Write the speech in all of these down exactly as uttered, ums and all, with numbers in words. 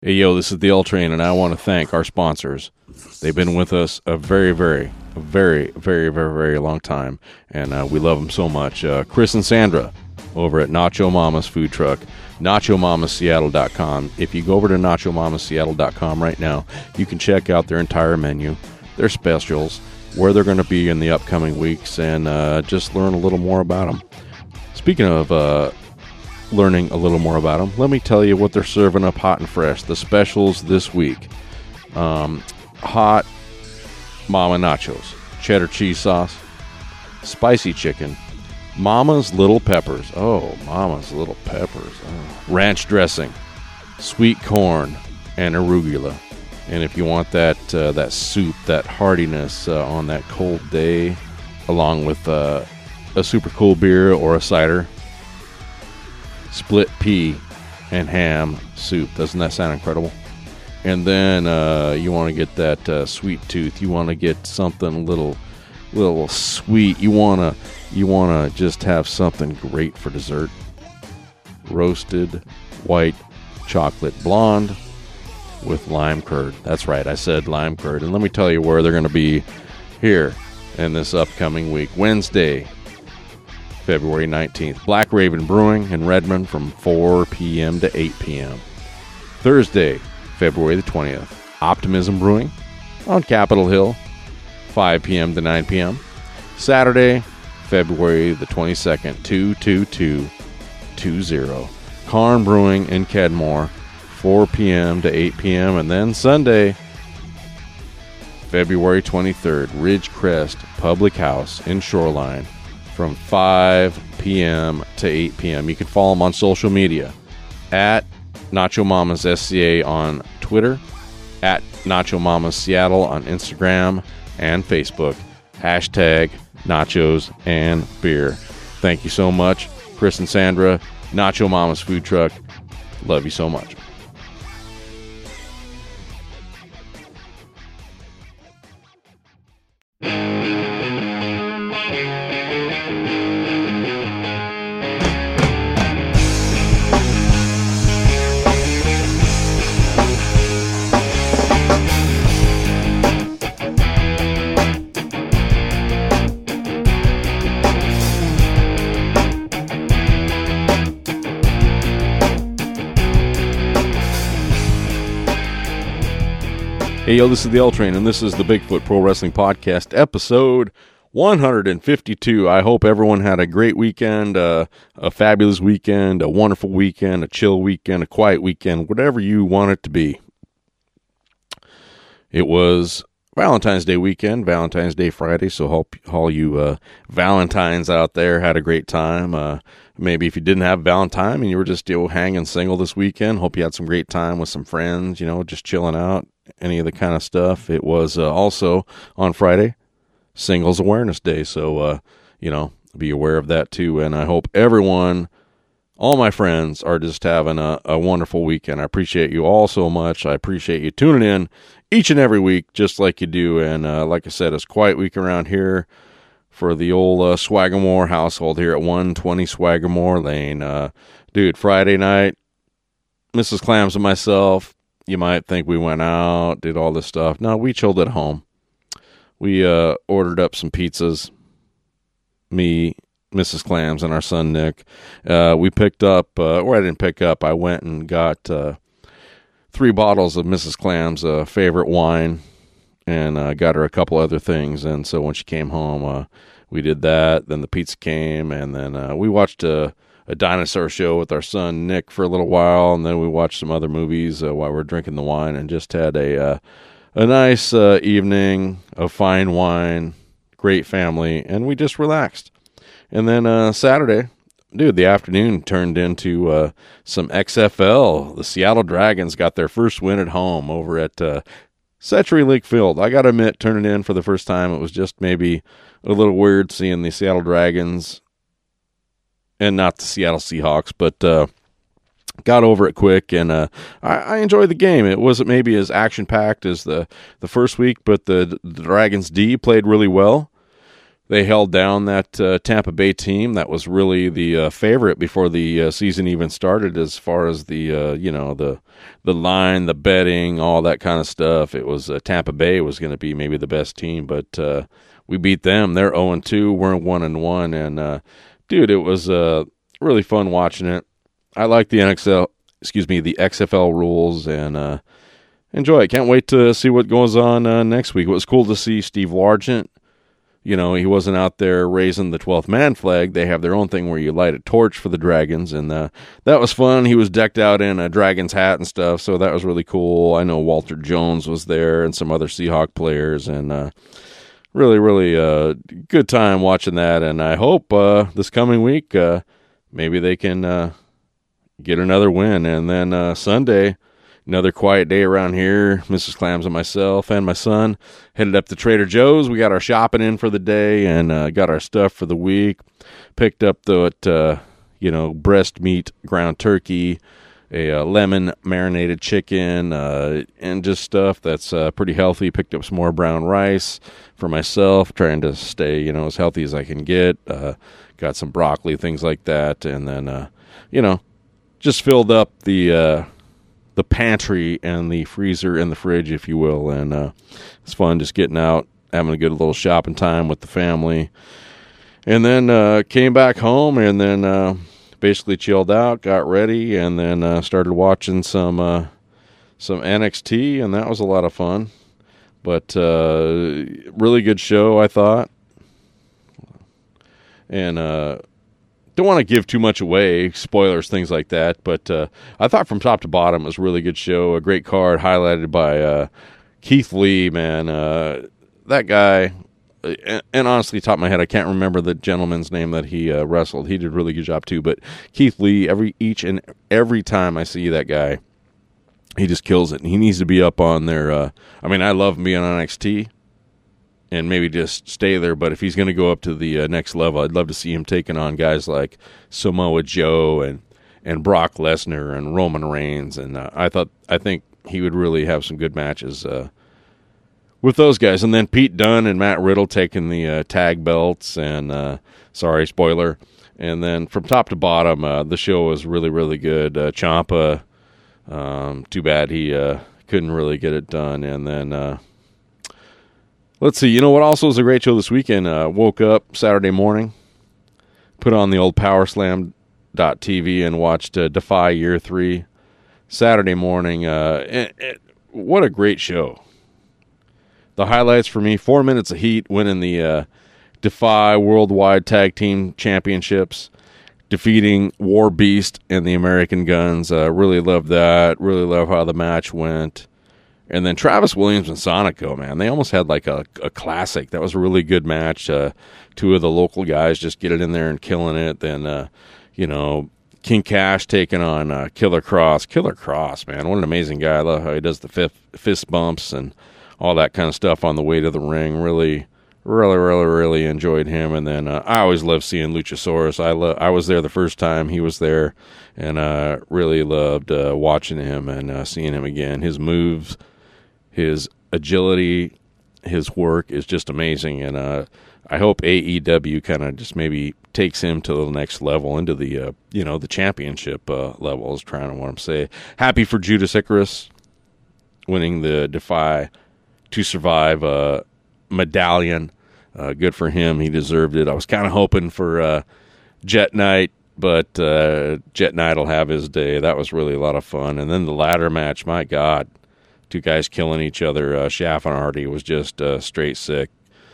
Hey, yo, this is the L Train, and I want to thank our sponsors. They've been with us a very, very, very, very, very, very long time, and uh, we love them so much. Uh, Chris and Sandra over at Nacho Mama's Food Truck, nacho mamas seattle dot com. If you go over to nacho mamas seattle dot com right now, you can check out their entire menu, their specials, where they're going to be in the upcoming weeks, and uh, just learn a little more about them. Speaking of uh, learning a little more about them, let me tell you what they're serving up hot and fresh. The specials this week. Um, hot Mama Nachos, cheddar cheese sauce, spicy chicken, Mama's Little Peppers. Oh, Mama's Little Peppers. Oh. Ranch dressing, sweet corn, and arugula. And if you want that uh, that soup, that heartiness uh, on that cold day, along with uh, a super cool beer or a cider, split pea and ham soup. Doesn't that sound incredible? And then uh, you want to get that uh, sweet tooth. You want to get something a little, little sweet. You wanna, you wanna just have something great for dessert. Roasted white chocolate blonde with lime curd. That's right, I said lime curd. And let me tell you where they're going to be here in this upcoming week. Wednesday, February nineteenth, Black Raven Brewing in Redmond from four p.m. to eight p.m. Thursday, February the twentieth, Optimism Brewing on Capitol Hill, five p.m. to nine p.m. Saturday, February the twenty-second, two two two two zero, Karn Brewing in Kedmore, four p.m. to eight p.m. And then Sunday, February twenty-third, Ridgecrest Public House in Shoreline from five p.m. to eight p.m. You can follow them on social media at Nacho Mamas S C A on Twitter, at Nacho Mamas Seattle on Instagram and Facebook, hashtag Nachos and Beer. Thank you so much, Chris and Sandra, Nacho Mamas Food Truck. Love you so much. Hey, yo, this is the L Train, and this is the Bigfoot Pro Wrestling Podcast, episode one fifty-two. I hope everyone had a great weekend, uh, a fabulous weekend, a wonderful weekend, a chill weekend, a quiet weekend, whatever you want it to be. It was Valentine's Day weekend, Valentine's Day Friday, so hope all you uh, Valentines out there had a great time. Uh, maybe if you didn't have Valentine and you were just you know, hanging single this weekend, hope you had some great time with some friends, you know, just chilling out. Any of the kind of stuff. It was uh, also on Friday, Singles Awareness Day. So, uh, you know, be aware of that too. And I hope everyone, all my friends, are just having a, a wonderful weekend. I appreciate you all so much. I appreciate you tuning in each and every week, just like you do. And uh, like I said, it's a quiet week around here for the old uh, Swaggermore household here at one twenty Swaggermore Lane. Uh, dude, Friday night, Missus Clams and myself, you might think we went out, did all this stuff. No, we chilled at home. We uh, ordered up some pizzas. Me, Missus Clams, and our son Nick. Uh, we picked up, uh, or I didn't pick up, I went and got uh, three bottles of Missus Clams' uh, favorite wine, and uh, got her a couple other things. And so when she came home, uh, we did that. Then the pizza came, and then uh, we watched a... a dinosaur show with our son Nick for a little while, and then we watched some other movies uh, while we were drinking the wine, and just had a uh, a nice uh, evening of fine wine, great family, and we just relaxed. And then uh, Saturday, dude, the afternoon turned into uh, some X F L. The Seattle Dragons got their first win at home over at uh, CenturyLink Field. I got to admit, turning in for the first time, it was just maybe a little weird seeing the Seattle Dragons and not the Seattle Seahawks, but uh, got over it quick, and uh, I, I enjoyed the game. It wasn't maybe as action-packed as the, the first week, but the, the Dragons D played really well. they held down that uh, Tampa Bay team that was really the uh, favorite before the uh, season even started, as far as the uh, you know the the line, the betting, all that kind of stuff. It was uh, Tampa Bay was going to be maybe the best team, but uh, we beat them. They're oh and two, we're one and one, and uh, dude, it was uh, really fun watching it. I like the N X L, excuse me, the X F L rules, and uh, enjoy it. Can't wait to see what goes on uh, next week. It was cool to see Steve Largent. You know, he wasn't out there raising the twelfth man flag. They have their own thing where you light a torch for the Dragons, and uh, that was fun. He was decked out in a Dragons hat and stuff, so that was really cool. I know Walter Jones was there and some other Seahawk players, and uh, really, really uh, good time watching that. And I hope uh, this coming week uh, maybe they can uh, get another win. And then uh, Sunday, another quiet day around here. Missus Clams and myself and my son headed up to Trader Joe's. We got our shopping in for the day and uh, got our stuff for the week. Picked up the, uh, you know, breast meat, ground turkey, a uh, lemon marinated chicken, uh, and just stuff that's uh, pretty healthy. Picked up some more brown rice for myself, trying to stay, you know, as healthy as I can get. Uh, got some broccoli, things like that, and then, uh, you know, just filled up the uh, the pantry and the freezer and the fridge, if you will, and uh, it's fun just getting out, having a good little shopping time with the family, and then uh, came back home and then uh, basically chilled out, got ready, and then uh, started watching some uh, some N X T, and that was a lot of fun. But uh, really good show, I thought, and uh, don't want to give too much away, spoilers, things like that, but uh, I thought from top to bottom it was a really good show, a great card highlighted by uh, Keith Lee, man. Uh, that guy, and, and honestly, top of my head, I can't remember the gentleman's name that he uh, wrestled. He did a really good job too, but Keith Lee, every each and every time I see that guy, he just kills it, and he needs to be up on their, uh, I mean, I love him being on N X T, and maybe just stay there. But if he's going to go up to the uh, next level, I'd love to see him taking on guys like Samoa Joe and, and Brock Lesnar and Roman Reigns. And uh, I thought I think he would really have some good matches uh, with those guys. And then Pete Dunne and Matt Riddle taking the uh, tag belts. And uh, sorry, spoiler. And then from top to bottom, uh, the show was really, really good. Uh, Ciampa, um, too bad he uh, couldn't really get it done. And then Uh, let's see, you know what also was a great show this weekend? Uh, woke up Saturday morning, put on the old power slam dot t v and watched uh, Defy Year three Saturday morning. Uh, it, it, what a great show. The highlights for me, four minutes of heat, winning the uh, Defy Worldwide Tag Team Championships, defeating War Beast and the American Guns. Uh, really loved that. Really love how the match went. And then Travis Williams and Sonico, man, they almost had like a, a classic. That was a really good match. Uh, two of the local guys just get it in there and killing it. Then, uh, you know, King Cash taking on uh, Killer Cross. Killer Cross, man, what an amazing guy. I love how he does the fifth, fist bumps and all that kind of stuff on the way to the ring. Really, really, really, really enjoyed him. And then uh, I always love seeing Luchasaurus. I lo- I was there the first time he was there, and uh, really loved uh, watching him and uh, seeing him again. His moves, his agility, his work is just amazing, and uh, I hope A E W kind of just maybe takes him to the next level, into the uh, you know the championship uh, level. Is trying to want to say. Happy for Judas Icarus winning the Defy to Survive uh, medallion. Uh, good for him. He deserved it. I was kind of hoping for uh, Jet Knight, but uh, Jet Knight will have his day. That was really a lot of fun. And then the ladder match, my God. Two guys killing each other. Uh, Shaft and Hardy was just uh, straight sick.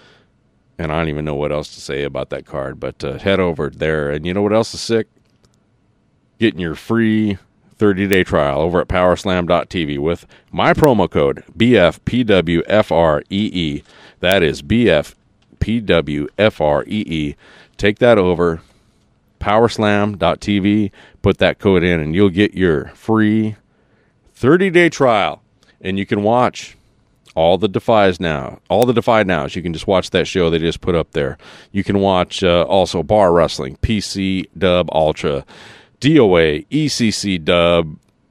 And I don't even know what else to say about that card. But uh, head over there. And you know what else is sick? Getting your free thirty-day trial over at power slam dot t v with my promo code B F P W F R E E. That is B F P W F R E E. Take that over. power slam dot t v. Put that code in and you'll get your free thirty-day trial. And you can watch all the Defies now, all the Defy Nows. You can just watch that show they just put up there. You can watch uh, also Bar Wrestling, P C Dub Ultra, D O A, E C C Dub,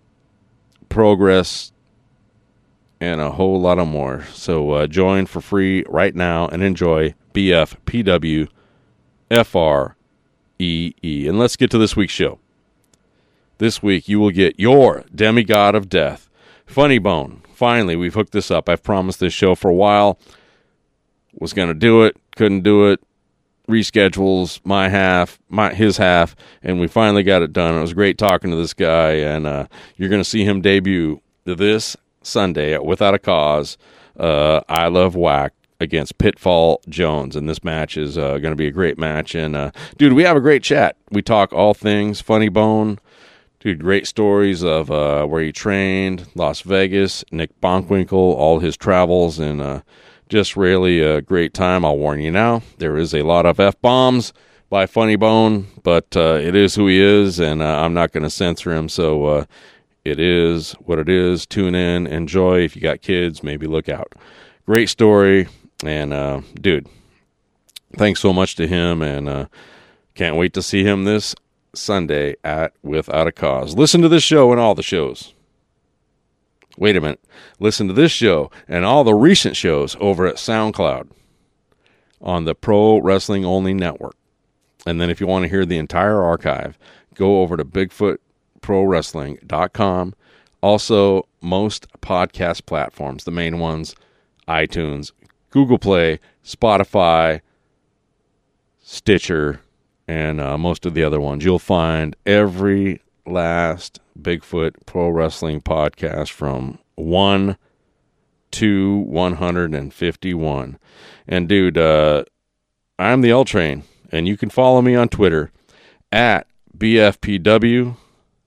Progress, and a whole lot of more. So uh, join for free right now and enjoy B F P W F R E E. And let's get to this week's show. This week, you will get your Demigod of Death, Funny Bone. Finally, we've hooked this up. I've promised this show for a while. Was going to do it, couldn't do it. Reschedules, my half, my his half, and we finally got it done. It was great talking to this guy, and uh, you're going to see him debut this Sunday at Without a Cause, uh, I Love Whack against Pitfall Jones, and this match is uh, going to be a great match. And uh, dude, we have a great chat. We talk all things Funny Bone. Dude, great stories of uh, where he trained, Las Vegas, Nick Bonkwinkle, all his travels, and uh, just really a great time. I'll warn you now, there is a lot of F-bombs by Funny Bone, but uh, it is who he is, and uh, I'm not going to censor him, so uh, it is what it is. Tune in, enjoy. If you got kids, maybe look out. Great story, and uh, dude, thanks so much to him, and uh, can't wait to see him this Sunday at Without a Cause. Listen to this show and all the shows. Wait a minute. Listen to this show and all the recent shows over at SoundCloud on the Pro Wrestling Only Network. And then if you want to hear the entire archive, go over to bigfoot pro wrestling dot com. Also, most podcast platforms, the main ones, iTunes, Google Play, Spotify, Stitcher, and uh, most of the other ones. You'll find every last Bigfoot Pro Wrestling podcast from one to one hundred fifty-one. And dude, uh, I'm the L Train, and you can follow me on Twitter at B F P W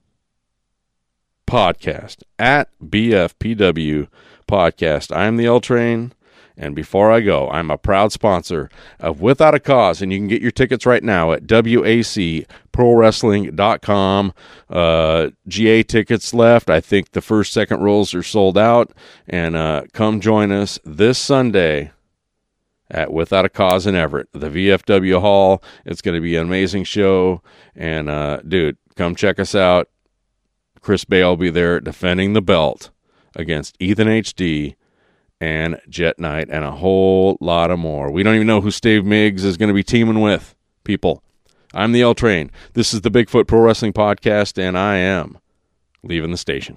Podcast. At B F P W Podcast. I'm the L Train. And before I go, I'm a proud sponsor of Without a Cause, and you can get your tickets right now at W A C pro wrestling dot com. Uh, G A tickets left. I think the first, second rows are sold out. And uh, come join us this Sunday at Without a Cause in Everett, the V F W Hall. It's going to be an amazing show. And, uh, dude, come check us out. Chris Bay will be there defending the belt against Ethan H D and Jet Knight, and a whole lot of more. We don't even know who Steve Miggs is going to be teaming with, people. I'm the L Train. This is the Bigfoot Pro Wrestling Podcast, and I am leaving the station.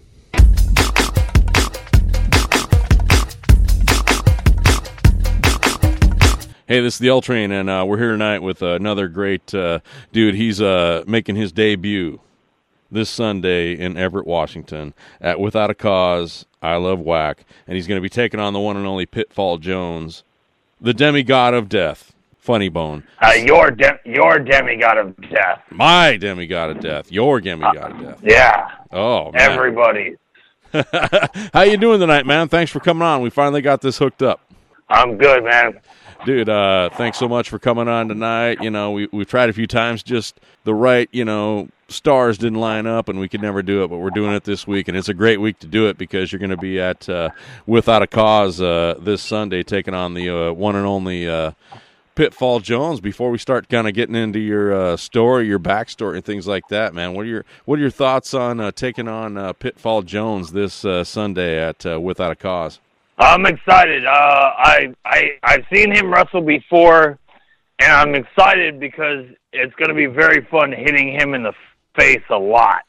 Hey, this is the L Train, and uh, we're here tonight with uh, another great uh, dude. He's uh, making his debut this Sunday in Everett, Washington at Without a Cause, I Love Whack, and he's going to be taking on the one and only Pitfall Jones, the Demigod of Death, Funny Bone. Uh, your de- your Demigod of Death. My Demigod of Death. Your Demigod uh, of Death. Yeah. Oh, man. Everybody. How you doing tonight, man? Thanks for coming on. We finally got this hooked up. I'm good, man. Dude, uh, thanks so much for coming on tonight. You know, we, we've tried a few times, just the right, you know, stars didn't line up, and we could never do it, but we're doing it this week, and it's a great week to do it because you're going to be at uh, Without a Cause uh, this Sunday taking on the uh, one and only uh, Pitfall Jones. Before we start kind of getting into your uh, story, your backstory, and things like that, man, what are your what are your thoughts on uh, taking on uh, Pitfall Jones this uh, Sunday at uh, Without a Cause? I'm excited. Uh, I, I, I've seen him wrestle before, and I'm excited because it's going to be very fun hitting him in the face a lot.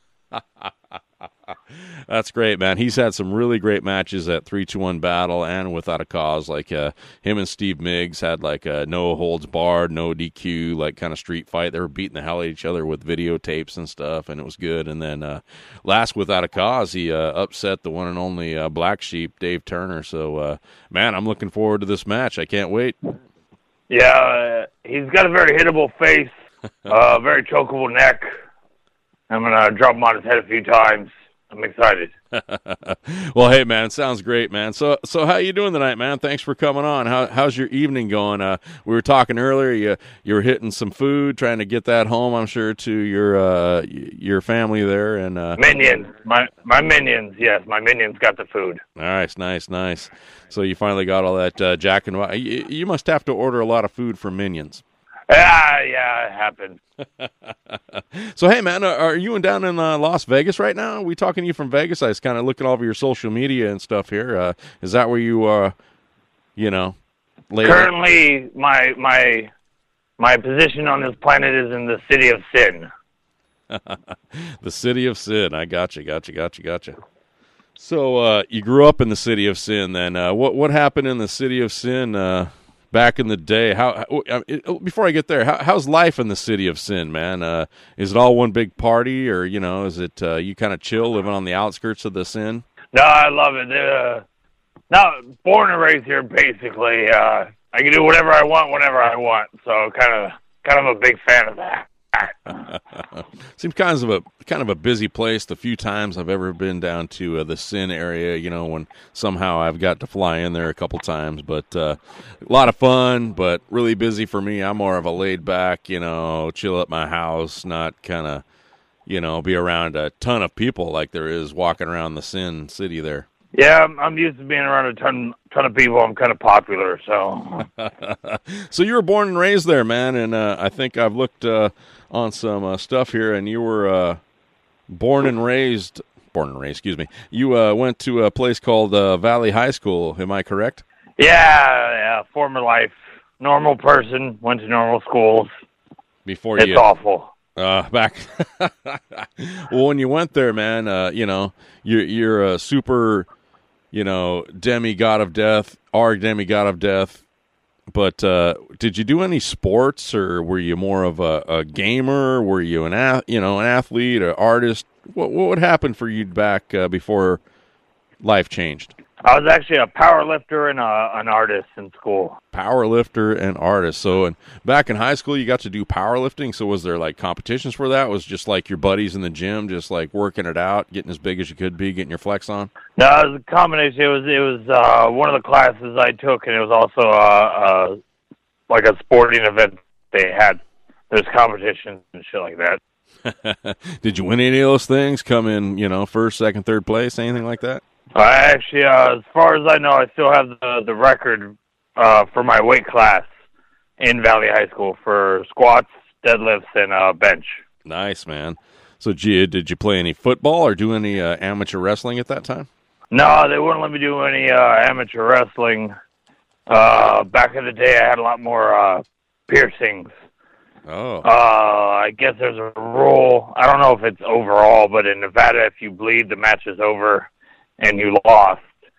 That's great, man. He's had some really great matches at three two one Battle and Without a Cause. Like uh, him and Steve Miggs had like a no holds barred, no D Q, like kind of street fight. They were beating the hell out of each other with videotapes and stuff, and it was good. And then uh, last Without a Cause, he uh, upset the one and only uh, Black Sheep, Dave Turner. So, uh, man, I'm looking forward to this match. I can't wait. Yeah, uh, he's got a very hittable face, uh, very chokeable neck. I'm going to drop him on his head a few times. I'm excited. Well, hey, man, sounds great, man. So, so how you doing tonight, man? Thanks for coming on. How, how's your evening going? Uh, we were talking earlier. You you were hitting some food, trying to get that home, I'm sure, to your uh, your family there. And uh, minions, my my minions. Yes, my minions got the food. Nice, nice, nice. So you finally got all that uh, Jack and White. You, you must have to order a lot of food from Minions. Ah, yeah, it happened. So, hey, man, are you down in uh, Las Vegas right now? Are we talking to you from Vegas? I was kind of looking over your social media and stuff here. Uh, is that where you, uh, you know, later? Currently, my my my position on this planet is in the city of sin. The city of sin. I got you, got you, got you, got you. So uh, you grew up in the city of sin. Then uh, what what happened in the city of sin uh, back in the day? How, how before I get there, how, how's life in the city of sin, man? Uh, is it all one big party, or you know, is it uh, you kind of chill living on the outskirts of the sin? No, I love it. Uh, not born and raised here, basically. Uh, I can do whatever I want whenever I want. So kind of kind of a big fan of that. Seems kind of a kind of a busy place. The few times I've ever been down to uh, the Sin area, you know, when somehow I've got to fly in there a couple times, but uh, a lot of fun, but really busy for me. I'm more of a laid back, you know, chill at my house, not kind of, you know, be around a ton of people like there is walking around the Sin city there. Yeah, I'm, I'm used to being around a ton ton of people. I'm kind of popular, so. So you were born and raised there, man, and uh, I think I've looked uh, on some uh, stuff here, and you were uh, born and raised, born and raised, excuse me. You uh, went to a place called uh, Valley High School. Am I correct? Yeah, yeah. Former life, normal person, went to normal schools. Before it's you, awful. Uh, back. Well, when you went there, man, uh, you know, you're you're a super, you know, demigod of death, our demigod of death. But uh, did you do any sports, or were you more of a, a gamer? Were you an ath- you know, an athlete, an artist? What what would happen for you back uh, before life changed? I was actually a power lifter and a, an artist in school. Power lifter and artist. So, and back in high school, you got to do powerlifting. So, was there like competitions for that? Was it just like your buddies in the gym, just like working it out, getting as big as you could be, getting your flex on? No, it was a combination. It was it was uh, one of the classes I took, and it was also uh, uh, like a sporting event they had. There's competitions and shit like that. Did you win any of those things? Come in, you know, first, second, third place, anything like that? I actually, uh, as far as I know, I still have the the record uh, for my weight class in Valley High School for squats, deadlifts, and uh, bench. Nice, man. So, Gia, did you play any football or do any uh, amateur wrestling at that time? No, they wouldn't let me do any uh, amateur wrestling. Uh, back in the day, I had a lot more uh, piercings. Oh. Uh, I guess there's a rule. I don't know if it's overall, but in Nevada, if you bleed, the match is over. And you lost,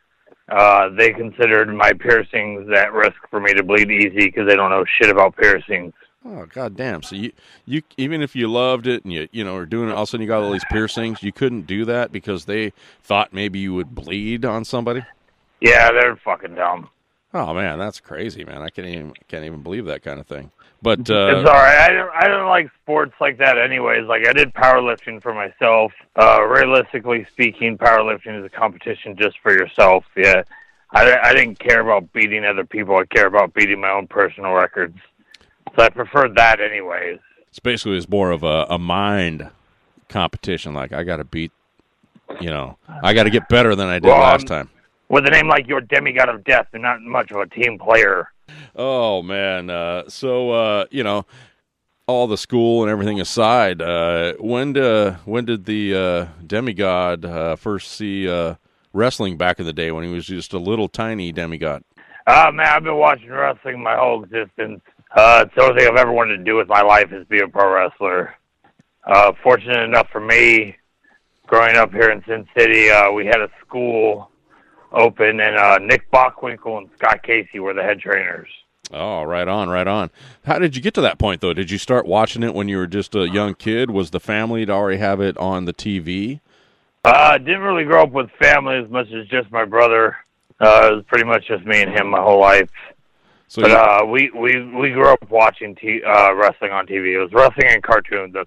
uh, they considered my piercings at risk for me to bleed easy because they don't know shit about piercings. Oh, goddamn. So you, you, even if you loved it and you, you know, are doing it, all of a sudden you got all these piercings, you couldn't do that because they thought maybe you would bleed on somebody? Yeah, they're fucking dumb. Oh, man, that's crazy, man. I can't even, can't even believe that kind of thing. But uh, it's all right. I don't, I don't like sports like that anyways. Like, I did powerlifting for myself. Uh, realistically speaking, powerlifting is a competition just for yourself. Yeah, I, I didn't care about beating other people. I care about beating my own personal records. So I preferred that anyways. It's basically it's more of a, a mind competition. Like, I got to beat, you know, I got to get better than I did well, last time. With a name like your demigod of death, they're not much of a team player. Oh, man. Uh, so, uh, you know, all the school and everything aside, uh, when, do, when did the uh, demigod uh, first see uh, wrestling back in the day when he was just a little tiny demigod? Uh, man, I've been watching wrestling my whole existence. Uh, it's the only thing I've ever wanted to do with my life is be a pro wrestler. Uh, fortunate enough for me, growing up here in Sin City, uh, we had a school open, and uh, Nick Bockwinkel and Scott Casey were the head trainers. Oh, right on, right on. How did you get to that point, though? Did you start watching it when you were just a young kid? Was the family to already have it on the T V? Uh, didn't really grow up with family as much as just my brother. Uh, it was pretty much just me and him my whole life. So but uh, we, we, we grew up watching t- uh, wrestling on T V. It was wrestling and cartoons, that's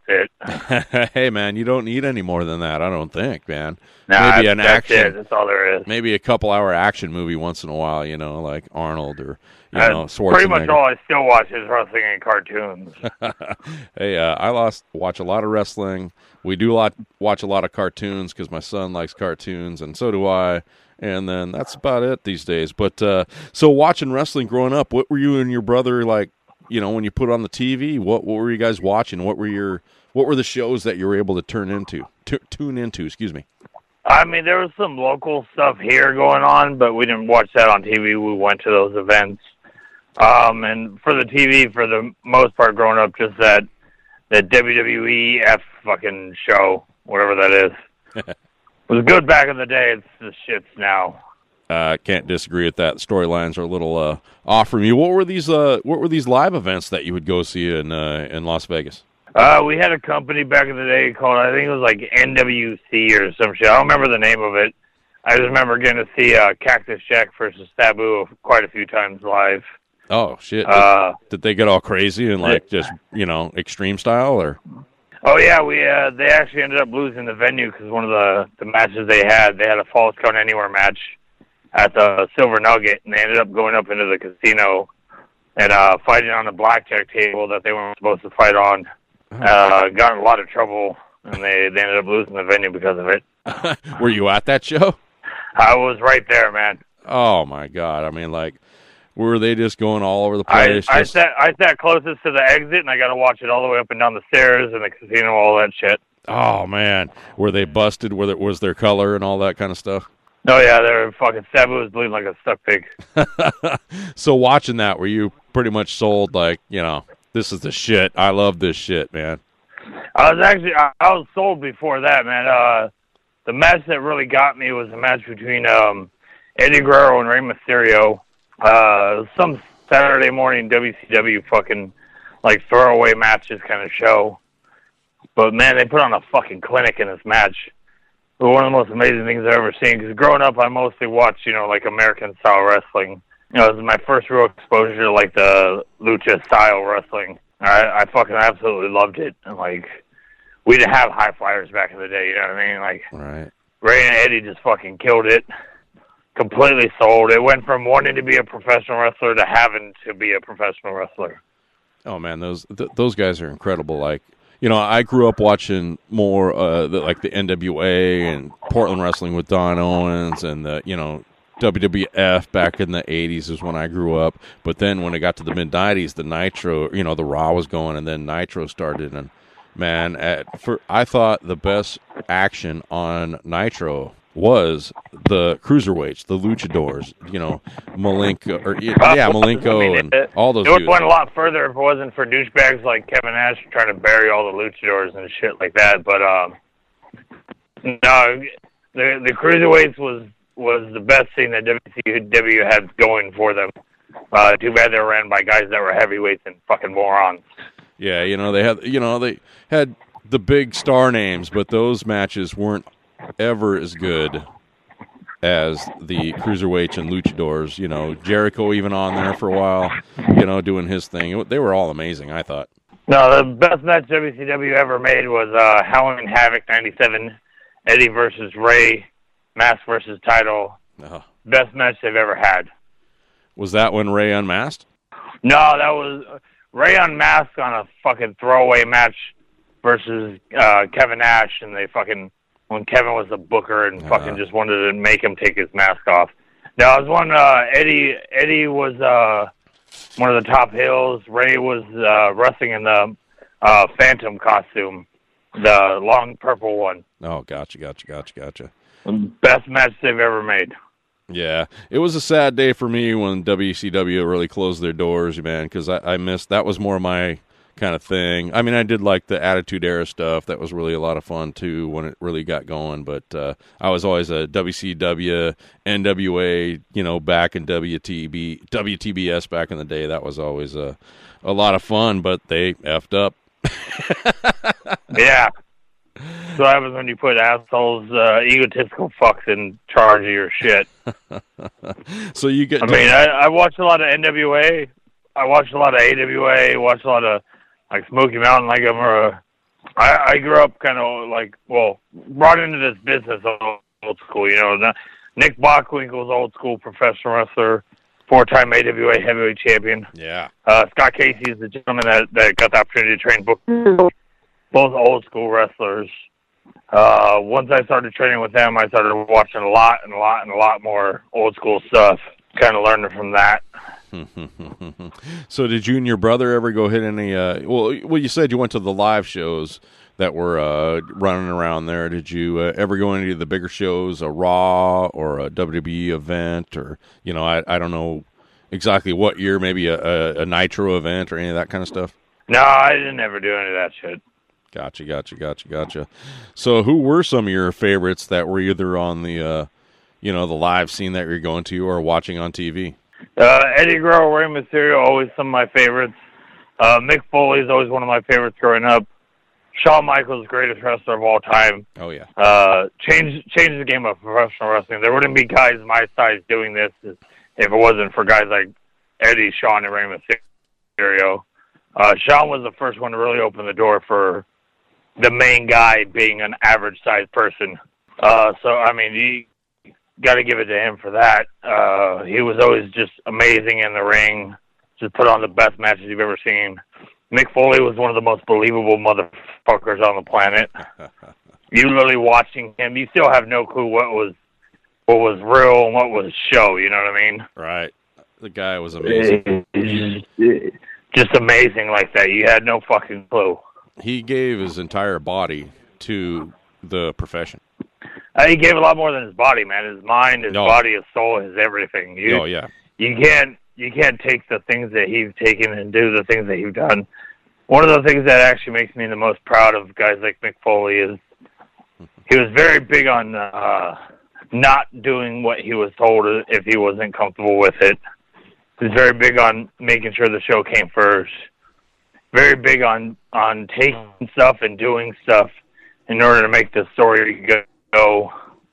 it. Hey, man, you don't need any more than that, I don't think, man. Nah, maybe an that's action. It. That's all there is. Maybe a couple-hour action movie once in a while, you know, like Arnold or, you uh, know, Schwarzenegger. Pretty much all I still watch is wrestling and cartoons. Hey, uh, I lost watch a lot of wrestling. We do a lot, watch a lot of cartoons because my son likes cartoons, and so do I. And then that's about it these days. But uh, so watching wrestling growing up, what were you and your brother like? You know, when you put it on the T V, what what were you guys watching? What were your what were the shows that you were able to turn into, t- tune into? Excuse me. I mean, there was some local stuff here going on, but we didn't watch that on T V. We went to those events. Um, and for the T V, for the most part, growing up, just that that W W E F fucking show, whatever that is. It was good back in the day. It's the shits now. I uh, can't disagree with that. Storylines are a little uh, off from you. What were these? Uh, what were these live events that you would go see in uh, in Las Vegas? Uh, we had a company back in the day called, I think it was like N W C or some shit. I don't remember the name of it. I just remember getting to see uh, Cactus Jack versus Sabu quite a few times live. Oh shit! Did, uh, did they get all crazy and like just you know extreme style or? Oh yeah, we uh, they actually ended up losing the venue because one of the the matches they had, they had a Falls Count Anywhere match at the Silver Nugget, and they ended up going up into the casino and uh, fighting on a blackjack table that they weren't supposed to fight on. Uh, got in a lot of trouble, and they, they ended up losing the venue because of it. Were you at that show? I was right there, man. Oh my god! I mean, like, were they just going all over the place? I, just... I sat I sat closest to the exit, and I got to watch it all the way up and down the stairs and the casino, all that shit. Oh man, were they busted? Were there, was their color and all that kind of stuff? Oh yeah, they're fucking Sabu was bleeding like a stuck pig. So watching that, were you pretty much sold? Like, you know, this is the shit. I love this shit, man. I was actually I, I was sold before that, man. Uh, the match that really got me was a match between um, Eddie Guerrero and Rey Mysterio. Uh, some Saturday morning W C W fucking like throwaway matches kind of show. But man, they put on a fucking clinic in this match. It was one of the most amazing things I've ever seen. Because growing up, I mostly watched, you know, like American style wrestling. You know, it was my first real exposure to like the lucha style wrestling. I, I fucking absolutely loved it. And like, we didn't have high flyers back in the day. You know what I mean? Like, right. Ray and Eddie just fucking killed it. Completely sold. It went from wanting to be a professional wrestler to having to be a professional wrestler. Oh man, those th- those guys are incredible. Like, you know, I grew up watching more uh, the, like the N W A and Portland wrestling with Don Owens and the, you know, W W F back in the eighties is when I grew up. But then when it got to the mid nineties, the Nitro, you know, the Raw was going, and then Nitro started. And man, at, for I thought the best action on Nitro was the cruiserweights, the luchadors, you know, Malenko, or yeah, Malenko, I mean, and it, all those. It would dudes. went a lot further if it wasn't for douchebags like Kevin Nash trying to bury all the luchadors and shit like that. But um, no, the the cruiserweights was was the best thing that W C W had going for them. Uh, too bad they were ran by guys that were heavyweights and fucking morons. Yeah, you know they had, you know they had the big star names, but those matches weren't ever as good as the cruiserweights and luchadors. You know, Jericho even on there for a while, you know, doing his thing. They were all amazing, I thought. No, the best match W C W ever made was uh, Halloween Havoc ninety-seven, Eddie versus Ray, Mask versus title. Uh-huh. Best match they've ever had. Was that when Ray unmasked? No, that was Ray unmasked on a fucking throwaway match versus uh, Kevin Nash, and they fucking, when Kevin was the booker and fucking uh-huh. just wanted to make him take his mask off. No, it was one, uh, Eddie, Eddie was uh, one of the top heels. Ray was uh, wrestling in the uh, Phantom costume, the long purple one. Oh, gotcha, gotcha, gotcha, gotcha. Best match they've ever made. Yeah, it was a sad day for me when W C W really closed their doors, man, because I, I missed, that was more my kind of thing. I mean, I did like the Attitude Era stuff. That was really a lot of fun, too, when it really got going, but uh, I was always a W C W, N W A, you know, back in W T B, W T B S back in the day. That was always a, a lot of fun, but they effed up. Yeah. So what happens when you put assholes, uh, egotistical fucks in charge of your shit. So you get. I mean, I, I watched a lot of N W A. I watched a lot of A W A. Watched a lot of like Smoky Mountain. Like I'm a, I, I grew up kind of like well, brought into this business old school. You know, Nick Bockwinkel's old school professional wrestler, four-time A W A heavyweight champion. Yeah. Uh, Scott Casey is the gentleman that that got the opportunity to train both. Both old school wrestlers. Uh, once I started training with them, I started watching a lot and a lot and a lot more old school stuff. Kind of learning from that. So, did you and your brother ever go hit any? Uh, well, well, you said you went to the live shows that were uh, running around there. Did you uh, ever go into the bigger shows, a Raw or a W W E event, or you know, I I don't know exactly what year, maybe a, a, a Nitro event or any of that kind of stuff? No, I didn't ever do any of that shit. Gotcha, gotcha, gotcha, gotcha. So who were some of your favorites that were either on the, uh, you know, the live scene that you're going to or watching on T V? Uh, Eddie Guerrero, Rey Mysterio, always some of my favorites. Uh, Mick Foley is always one of my favorites growing up. Shawn Michaels, greatest wrestler of all time. Oh, yeah. Uh, changed, changed the game of professional wrestling. There wouldn't be guys my size doing this if it wasn't for guys like Eddie, Shawn, and Rey Mysterio. Uh, Shawn was the first one to really open the door for the main guy being an average-sized person. Uh, so, I mean, you got to give it to him for that. Uh, he was always just amazing in the ring, just put on the best matches you've ever seen. Mick Foley was one of the most believable motherfuckers on the planet. You literally watching him, you still have no clue what was what was real and what was show, you know what I mean? Right. The guy was amazing. Just amazing like that. You had no fucking clue. He gave his entire body to the profession. Uh, he gave a lot more than his body, man. His mind, his no. body, his soul, his everything. You, oh, yeah. You can't, you can't take the things that he's taken and do the things that he's done. One of the things that actually makes me the most proud of guys like Mick Foley is he was very big on uh, not doing what he was told if he wasn't comfortable with it. He was very big on making sure the show came first. Very big on, on taking stuff and doing stuff in order to make the story go.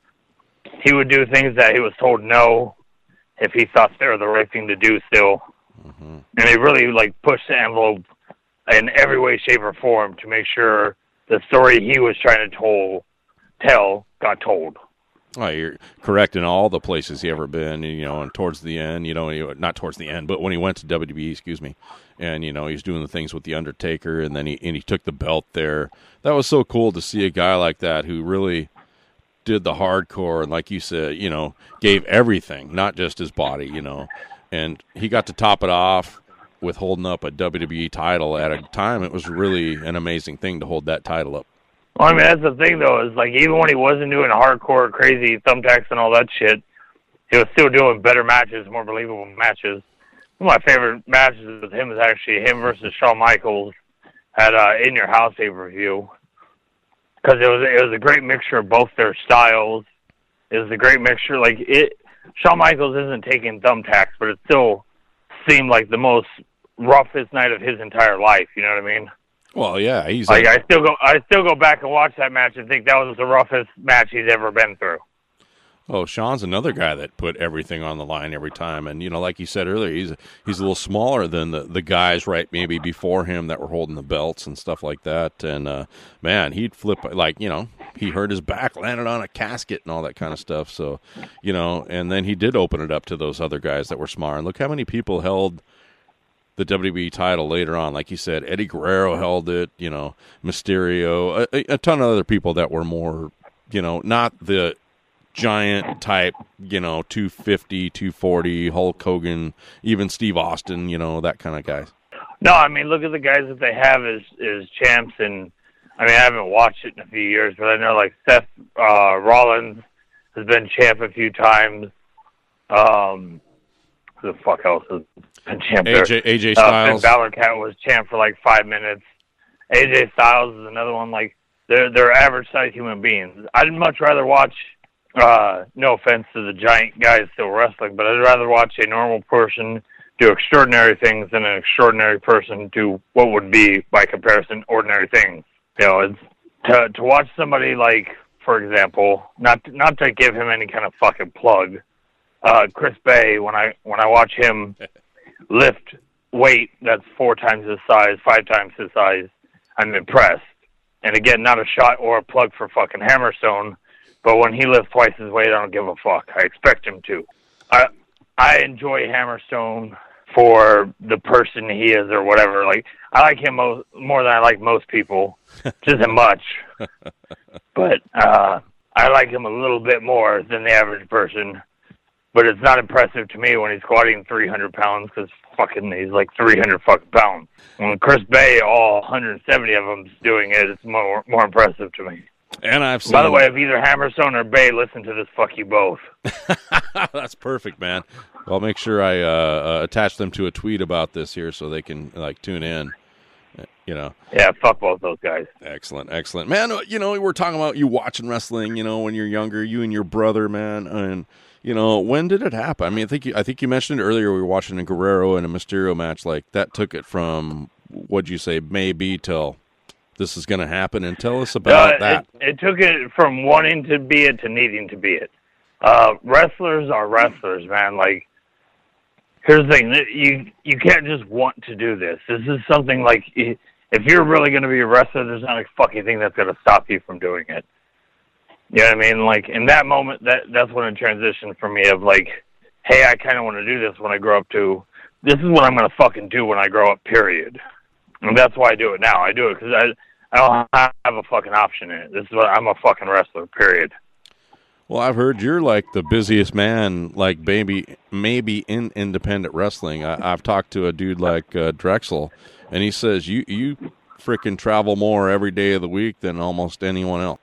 He would do things that he was told no if he thought they were the right thing to do still. Mm-hmm. And he really like pushed the envelope in every way, shape, or form to make sure the story he was trying to tell, tell got told. Oh, you're correct in all the places he ever been, you know, and towards the end, you know, not towards the end, but when he went to W W E, excuse me, and, you know, he's doing the things with The Undertaker, and then he and he took the belt there. That was so cool to see a guy like that who really did the hardcore, and like you said, you know, gave everything, not just his body, you know, and he got to top it off with holding up a W W E title at a time. It was really an amazing thing to hold that title up. Well, I mean, that's the thing, though, is like even when he wasn't doing hardcore, crazy thumbtacks and all that shit, he was still doing better matches, more believable matches. One of my favorite matches with him is actually him versus Shawn Michaels at uh, In Your House pay-per-view, because it was it was a great mixture of both their styles. It was a great mixture. Like it, Shawn Michaels isn't taking thumbtacks, but it still seemed like the most roughest night of his entire life. You know what I mean? Well, yeah, he's like a, I still go. I still go back and watch that match and think that was the roughest match he's ever been through. Oh, Shawn's another guy that put everything on the line every time, and you know, like you said earlier, he's he's a little smaller than the, the guys right maybe before him that were holding the belts and stuff like that. And uh, man, he'd flip like you know he hurt his back, landed on a casket and all that kind of stuff. So you know, and then he did open it up to those other guys that were smaller. And look how many people held the W W E title later on. Like you said, Eddie Guerrero held it, you know, Mysterio, a, a ton of other people that were more, you know, not the giant type, you know, two fifty, two forty, Hulk Hogan, even Steve Austin, you know, that kind of guys. No, I mean, look at the guys that they have as, as champs, and I mean, I haven't watched it in a few years, but I know, like, Seth uh, Rollins has been champ a few times. Um, who the fuck else has been champ there? A J, A J Styles. Uh, Finn Balor Cat was champ for like five minutes. A J Styles is another one. Like, they're, they're average-sized human beings. I'd much rather watch, uh, no offense to the giant guys still wrestling, but I'd rather watch a normal person do extraordinary things than an extraordinary person do what would be, by comparison, ordinary things. You know, it's to to watch somebody like, for example, not not to give him any kind of fucking plug, uh, Chris Bay. When I when I watch him lift weight that's four times his size, five times his size, I'm impressed. And again, not a shot or a plug for fucking Hammerstone, but when he lifts twice his weight, I don't give a fuck. I expect him to. I I enjoy Hammerstone for the person he is or whatever. Like, I like him mo- more than I like most people. Just as much. But uh, I like him a little bit more than the average person. But it's not impressive to me when he's squatting three hundred pounds, because fucking he's like three hundred fucking pounds. When Chris Bay, all one hundred seventy of them's doing it, it's more more impressive to me. And I've seen... By the way, if either Hammerstone or Bay listen to this, fuck you both. That's perfect, man. I'll make sure I uh, uh, attach them to a tweet about this here so they can like tune in. You know. Yeah, fuck both those guys. Excellent, excellent, man. You know, we're talking about you watching wrestling. You know, when you're younger, you and your brother, man, and you know, when did it happen? I mean, I think you, I think you mentioned earlier we were watching a Guerrero and a Mysterio match. Like that took it from what'd you say, maybe till this is going to happen. And tell us about uh, that. It, it took it from wanting to be it to needing to be it. Uh, wrestlers are wrestlers, man. Like. Here's the thing, you you can't just want to do this. This is something like, if you're really going to be a wrestler, there's not a fucking thing that's going to stop you from doing it. You know what I mean? Like, in that moment, that that's when it transitioned for me of like, hey, I kind of want to do this when I grow up to, this is what I'm going to fucking do when I grow up, period. And that's why I do it now. I do it because I, I don't have a fucking option in it. This is what, I'm a fucking wrestler, period. Well, I've heard you're like the busiest man, like maybe maybe in independent wrestling. I, I've talked to a dude like uh, Drexel, and he says you you freaking travel more every day of the week than almost anyone else.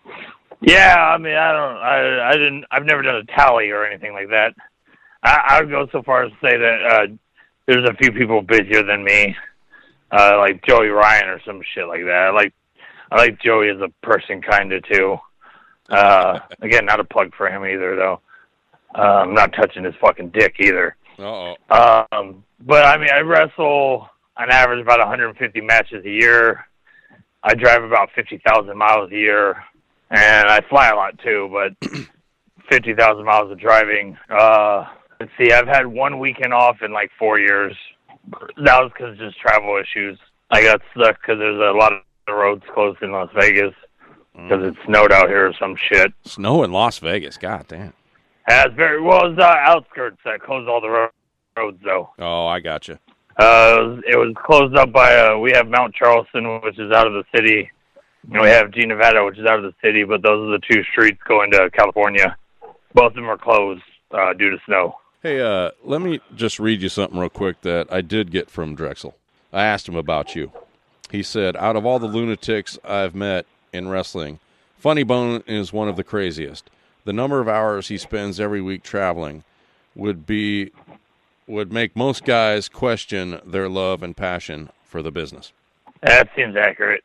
Yeah, I mean, I don't, I, I didn't, I've never done a tally or anything like that. I, I would go so far as to say that uh, there's a few people busier than me, uh, like Joey Ryan or some shit like that. I like, I like Joey as a person, kind of too. Uh, again, not a plug for him either, though. Uh, I'm not touching his fucking dick either. Uh-oh. Um, but I mean, I wrestle on average about one hundred fifty matches a year. I drive about fifty thousand miles a year, and I fly a lot too. But fifty thousand miles of driving. Uh, let's see, I've had one weekend off in like four years. That was because of just travel issues. I got stuck because there's a lot of roads closed in Las Vegas. Because it snowed out here or some shit. Snow in Las Vegas, god damn. Yeah, it's very well. It's the outskirts that closed all the ro- roads, though. Oh, I gotcha. Uh, it was, it was closed up by. Uh, we have Mount Charleston, which is out of the city, and we have G Nevada, which is out of the city. But those are the two streets going to California. Both of them are closed uh, due to snow. Hey, uh, let me just read you something real quick that I did get from Drexel. I asked him about you. He said, "Out of all the lunatics I've met in wrestling, Funny Bone is one of the craziest. The number of hours he spends every week traveling would be would make most guys question their love and passion for the business." That seems accurate.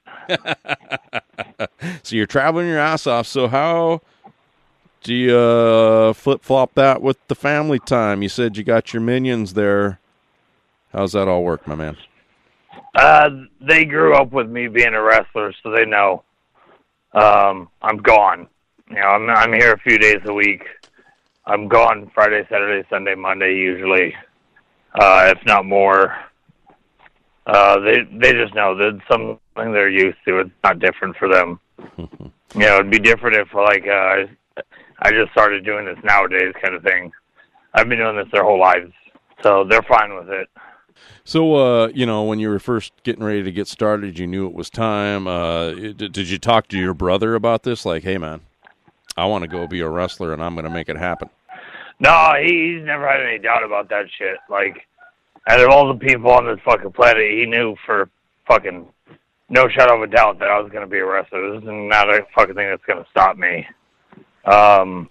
So you're traveling your ass off. So how do you uh, flip-flop that with the family time? You said you got your minions there. How's that all work, my man? Uh, they grew up with me being a wrestler, so they know. Um, I'm gone. You know, I'm I'm here a few days a week. I'm gone Friday, Saturday, Sunday, Monday usually, uh, if not more. Uh, they they just know that it's something they're used to. It's not different for them. You know, it'd be different if like uh, I just started doing this nowadays, kind of thing. I've been doing this their whole lives, so they're fine with it. So, uh, you know, when you were first getting ready to get started, you knew it was time. Uh, did, did you talk to your brother about this? Like, hey, man, I want to go be a wrestler, and I'm going to make it happen. No, he, he's never had any doubt about that shit. Like, out of all the people on this fucking planet, he knew for fucking no shadow of a doubt that I was going to be a wrestler. This is not a fucking thing that's going to stop me. Um,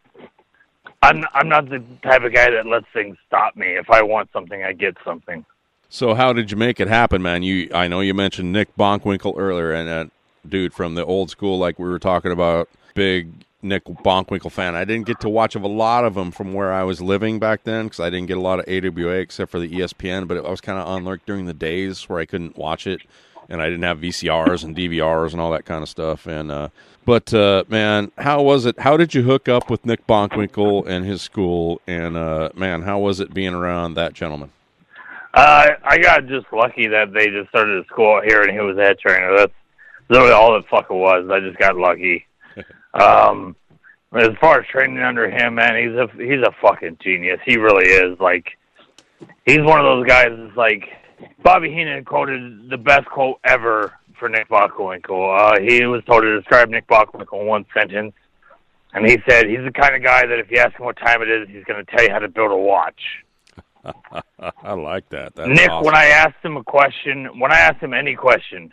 I'm I'm not the type of guy that lets things stop me. If I want something, I get something. So how did you make it happen, man? You, I know you mentioned Nick Bockwinkel earlier, and that dude from the old school, like we were talking about, big Nick Bockwinkel fan. I didn't get to watch a lot of them from where I was living back then because I didn't get a lot of A W A except for the E S P N, but I was kind of on like during the days where I couldn't watch it, and I didn't have V C Rs and D V Rs and all that kind of stuff. And uh, But, uh, man, how was it? How did you hook up with Nick Bockwinkel and his school? And, uh, man, how was it being around that gentleman? Uh, I got just lucky that they just started a school out here and he was a head trainer. That's really all it fucking was. I just got lucky. um, as far as training under him, man, he's a he's a fucking genius. He really is. Like, he's one of those guys that's like, Bobby Heenan quoted the best quote ever for Nick Bockwinkel. Uh, he was told to describe Nick Bockwinkel in one sentence, and he said he's the kind of guy that if you ask him what time it is, he's going to tell you how to build a watch. I like that. That's Nick, awesome. when I asked him a question, when I asked him any question,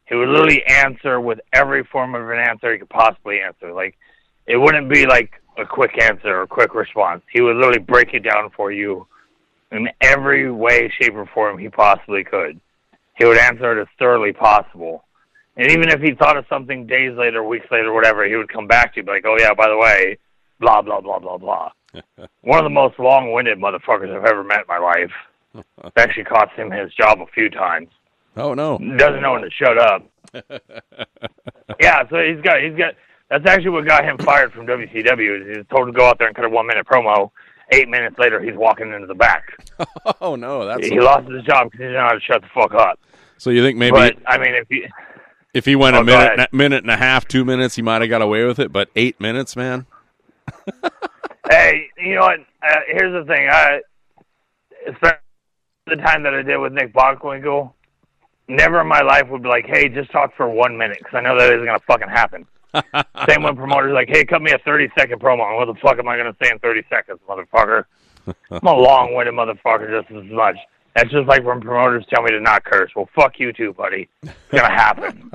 he would literally answer with every form of an answer he could possibly answer. Like, it wouldn't be like a quick answer or a quick response. He would literally break it down for you in every way, shape, or form he possibly could. He would answer it as thoroughly possible. And even if he thought of something days later, weeks later, whatever, he would come back to you, be like, oh, yeah, by the way, blah, blah, blah, blah, blah. One of the most long-winded motherfuckers I've ever met in my life. It actually cost him his job a few times. Oh, no. Doesn't know when to shut up. Yeah, so he's got, he's got, that's actually what got him fired from W C W. Is he was told to go out there and cut a one-minute promo. Eight minutes later, he's walking into the back. Oh, no. That's He a... lost his job because he didn't know how to shut the fuck up. So you think maybe... But, I mean, if he... If he went oh, a minute, and a minute and a half, two minutes, he might have got away with it. But eight minutes, man. Hey, you know what? Uh, here's the thing. I, especially the time that I did with Nick Bockwinkel, never in my life would be like, hey, just talk for one minute, because I know that isn't going to fucking happen. Same when promoters are like, hey, cut me a thirty-second promo. And what the fuck am I going to say in thirty seconds, motherfucker? I'm a long-winded motherfucker just as much. That's just like when promoters tell me to not curse. Well, fuck you too, buddy. It's going to happen.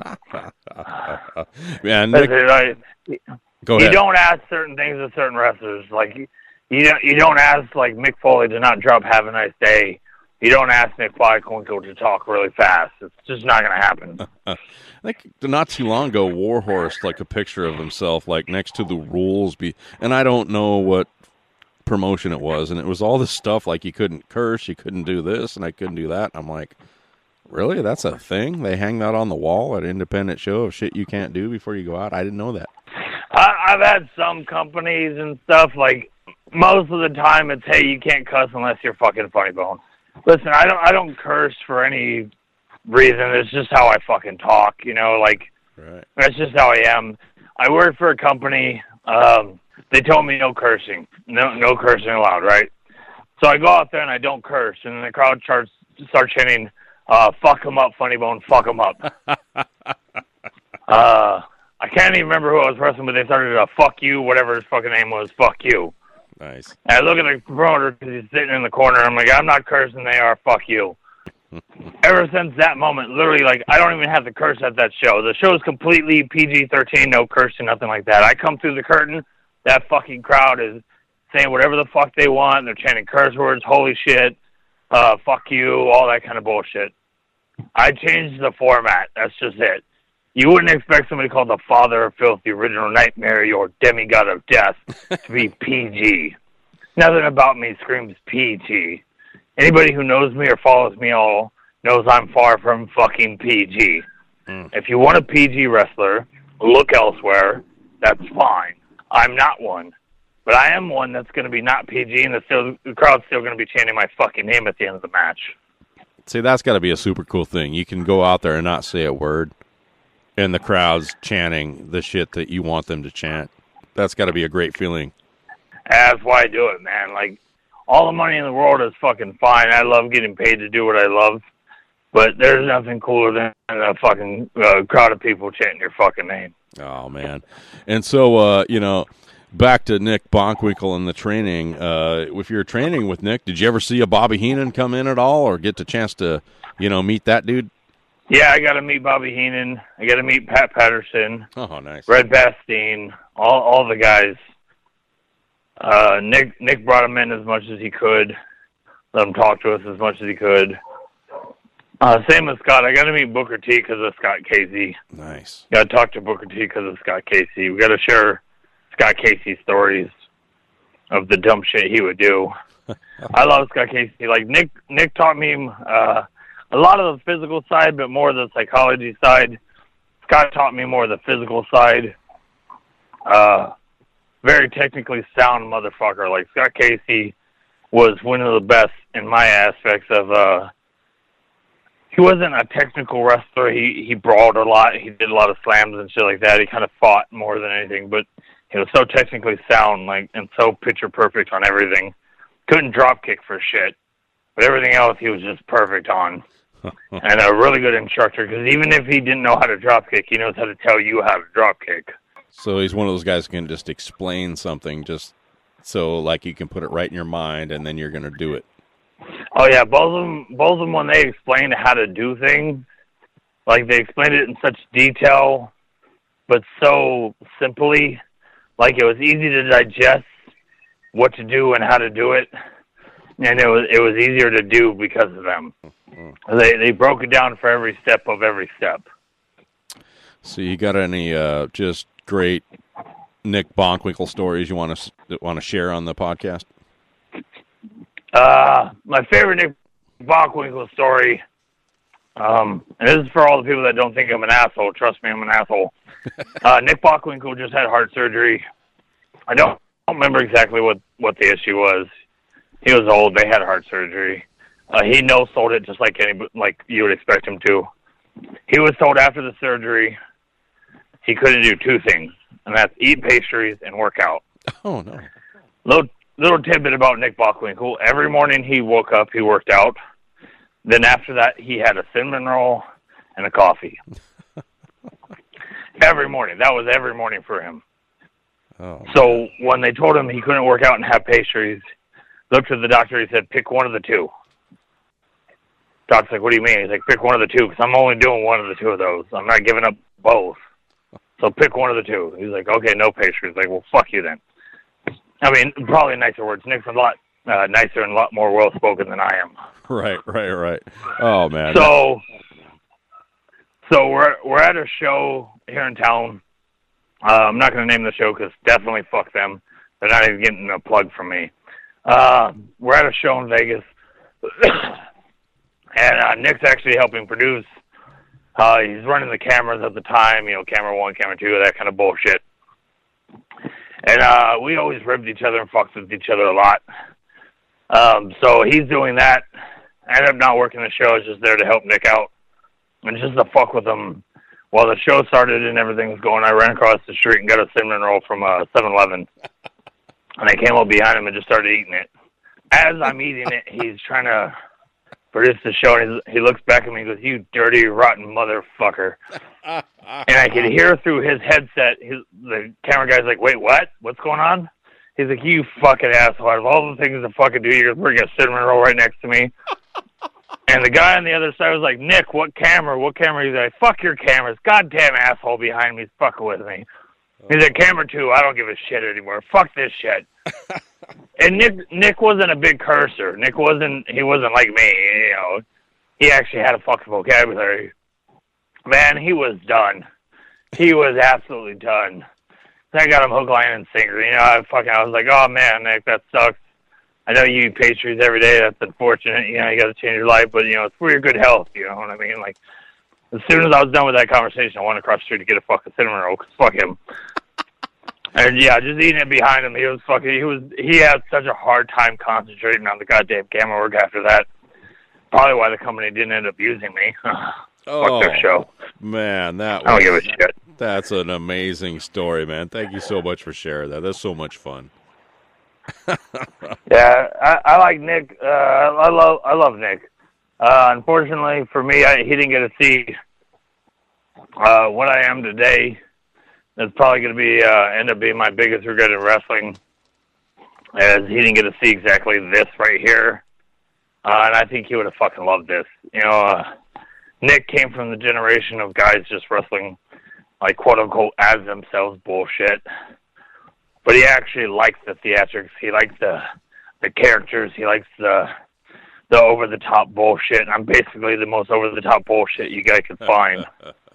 Man, Nick, I, go you ahead. don't ask certain things of certain wrestlers. Like, you don't, you don't ask, like, Mick Foley to not drop Have a Nice Day. You don't ask Nick Bockwinkel to talk really fast. It's just not going to happen. I think not too long ago, Warhorse, like a picture of himself, like next to the rules. Be, and I don't know what promotion it was, and it was all this stuff like you couldn't curse, you couldn't do this, and I couldn't do that. I'm like, really? That's a thing? They hang that on the wall at an independent show of shit you can't do before you go out? I didn't know that. I, I've had some companies and stuff, like, most of the time it's, hey, you can't cuss unless you're fucking Funny Bone. Listen, I don't I don't curse for any reason. It's just how I fucking talk, you know, like, right. That's just how I am. I work for a company, um, they told me no cursing, no no cursing allowed, right? So I go out there and I don't curse, and then the crowd starts, starts chanting, uh, fuck him up, Funny Bone, fuck him up. uh, I can't even remember who I was wrestling, but they started to fuck you, whatever his fucking name was, fuck you. Nice. And I look at the promoter because he's sitting in the corner. I'm like, I'm not cursing. They are. Fuck you. Ever since that moment, literally, like, I don't even have to curse at that show. The show is completely P G thirteen, no cursing, nothing like that. I come through the curtain, that fucking crowd is saying whatever the fuck they want. They're chanting curse words, holy shit, uh, fuck you, all that kind of bullshit. I changed the format. That's just it. You wouldn't expect somebody called the Father of Filth, the Original Nightmare, or Demigod of Death to be P G. Nothing about me screams P G. Anybody who knows me or follows me all knows I'm far from fucking P G. Mm. If you want a P G wrestler, look elsewhere. That's fine. I'm not one. But I am one that's going to be not P G, and the, still, the crowd's still going to be chanting my fucking name at the end of the match. See, that's got to be a super cool thing. You can go out there and not say a word, and the crowd's chanting the shit that you want them to chant. That's got to be a great feeling. That's why I do it, man. Like, all the money in the world is fucking fine. I love getting paid to do what I love. But there's nothing cooler than a fucking uh, crowd of people chanting your fucking name. Oh, man. And so, uh, you know, back to Nick Bockwinkel and the training. Uh, if you're training with Nick, did you ever see a Bobby Heenan come in at all or get the chance to, you know, meet that dude? Yeah, I got to meet Bobby Heenan. I got to meet Pat Patterson. Oh, nice. Red Bastien, all all the guys. Uh, Nick Nick brought him in as much as he could. Let him talk to us as much as he could. Uh, same with Scott. I got to meet Booker T because of Scott Casey. Nice. Got to talk to Booker T because of Scott Casey. We got to share Scott Casey stories of the dumb shit he would do. I love Scott Casey. Like Nick, Nick taught me uh, a lot of the physical side, but more the psychology side. Scott taught me more the physical side. Uh, very technically sound motherfucker. Like Scott Casey was one of the best in my aspects of. Uh, he wasn't a technical wrestler. He he brawled a lot. He did a lot of slams and shit like that. He kind of fought more than anything, but he was so technically sound, like, and so picture perfect on everything. Couldn't drop kick for shit, but everything else he was just perfect on. And a really good instructor, because even if he didn't know how to drop kick, he knows how to tell you how to drop kick. So he's one of those guys who can just explain something just so, like, you can put it right in your mind, and then you're going to do it. Oh, yeah, both of them, both of them, when they explain how to do things, like they explained it in such detail, but so simply, like it was easy to digest what to do and how to do it, and it was it was easier to do because of them. Mm-hmm. They they broke it down for every step of every step. So you got any uh, just great Nick Bockwinkel stories you want to want to share on the podcast? Uh, my favorite Nick Bockwinkel story, um, and this is for all the people that don't think I'm an asshole. Trust me, I'm an asshole. uh, Nick Bockwinkel just had heart surgery. I don't, don't remember exactly what, what the issue was. He was old. They had heart surgery. Uh, he no-sold it just like any like you would expect him to. He was told after the surgery he couldn't do two things, and that's eat pastries and work out. Oh, no. Little, little tidbit about Nick Bockwinkel. Every morning he woke up, he worked out. Then after that, he had a cinnamon roll and a coffee. Every morning. That was every morning for him. Oh. So when they told him he couldn't work out and have pastries, looked at the doctor, he said, pick one of the two. Doctor's like, what do you mean? He's like, pick one of the two, because I'm only doing one of the two of those. I'm not giving up both. So pick one of the two. He's like, okay, no pastries. Like, well, fuck you then. I mean, probably nicer words. Nick's a lot uh, nicer and a lot more well-spoken than I am. Right, right, right. Oh, man. So, so we're we're at a show here in town. Uh, I'm not going to name the show because definitely fuck them. They're not even getting a plug from me. Uh, we're at a show in Vegas. And uh, Nick's actually helping produce. Uh, he's running the cameras at the time, you know, camera one, camera two, that kind of bullshit. And uh, we always ribbed each other and fucked with each other a lot. Um, so he's doing that. I ended up not working the show. I was just there to help Nick out. And just to fuck with him. While the show started and everything was going, I ran across the street and got a cinnamon roll from uh, seven eleven. And I came up behind him and just started eating it. As I'm eating it, he's trying to produce the show, and he looks back at me and goes, you dirty, rotten motherfucker. And I could hear through his headset, his, the camera guy's like, wait, what? What's going on? He's like, you fucking asshole. Out of all the things to fucking do, you're bringing a cinnamon roll right next to me. And the guy on the other side was like, Nick, what camera? What camera? He's like, fuck your cameras. Goddamn asshole behind me's fucking with me. He's like, camera two, I don't give a shit anymore. Fuck this shit. And Nick Nick wasn't a big cursor. Nick wasn't, he wasn't like me, you know. He actually had a fucking vocabulary. Man, he was done. He was absolutely done. I got him hook, line, and sinker. You know, I fucking, I was like, oh man, Nick, that sucks. I know you eat pastries every day. That's unfortunate. You know, you got to change your life, but you know, it's for your good health. You know what I mean? Like, as soon as I was done with that conversation, I went across the street to get a fucking cinnamon roll. Cause fuck him. And yeah, just eating it behind him, he was fucking. He was. He had such a hard time concentrating on the goddamn camera work after that. Probably why the company didn't end up using me. Oh, fuck their show. Man, that. I don't was, give a shit. That's an amazing story, man. Thank you so much for sharing that. That's so much fun. Yeah, I, I like Nick. Uh, I love. I love Nick. Uh, unfortunately for me, I, he didn't get to see uh, what I am today. That's probably going to be uh, end up being my biggest regret in wrestling, as he didn't get to see exactly this right here. Uh, and I think he would have fucking loved this. You know, uh, Nick came from the generation of guys just wrestling, like, quote-unquote, as themselves bullshit. But he actually likes the theatrics. He likes the the characters. He likes the the over-the-top bullshit. I'm basically the most over-the-top bullshit you guys could find.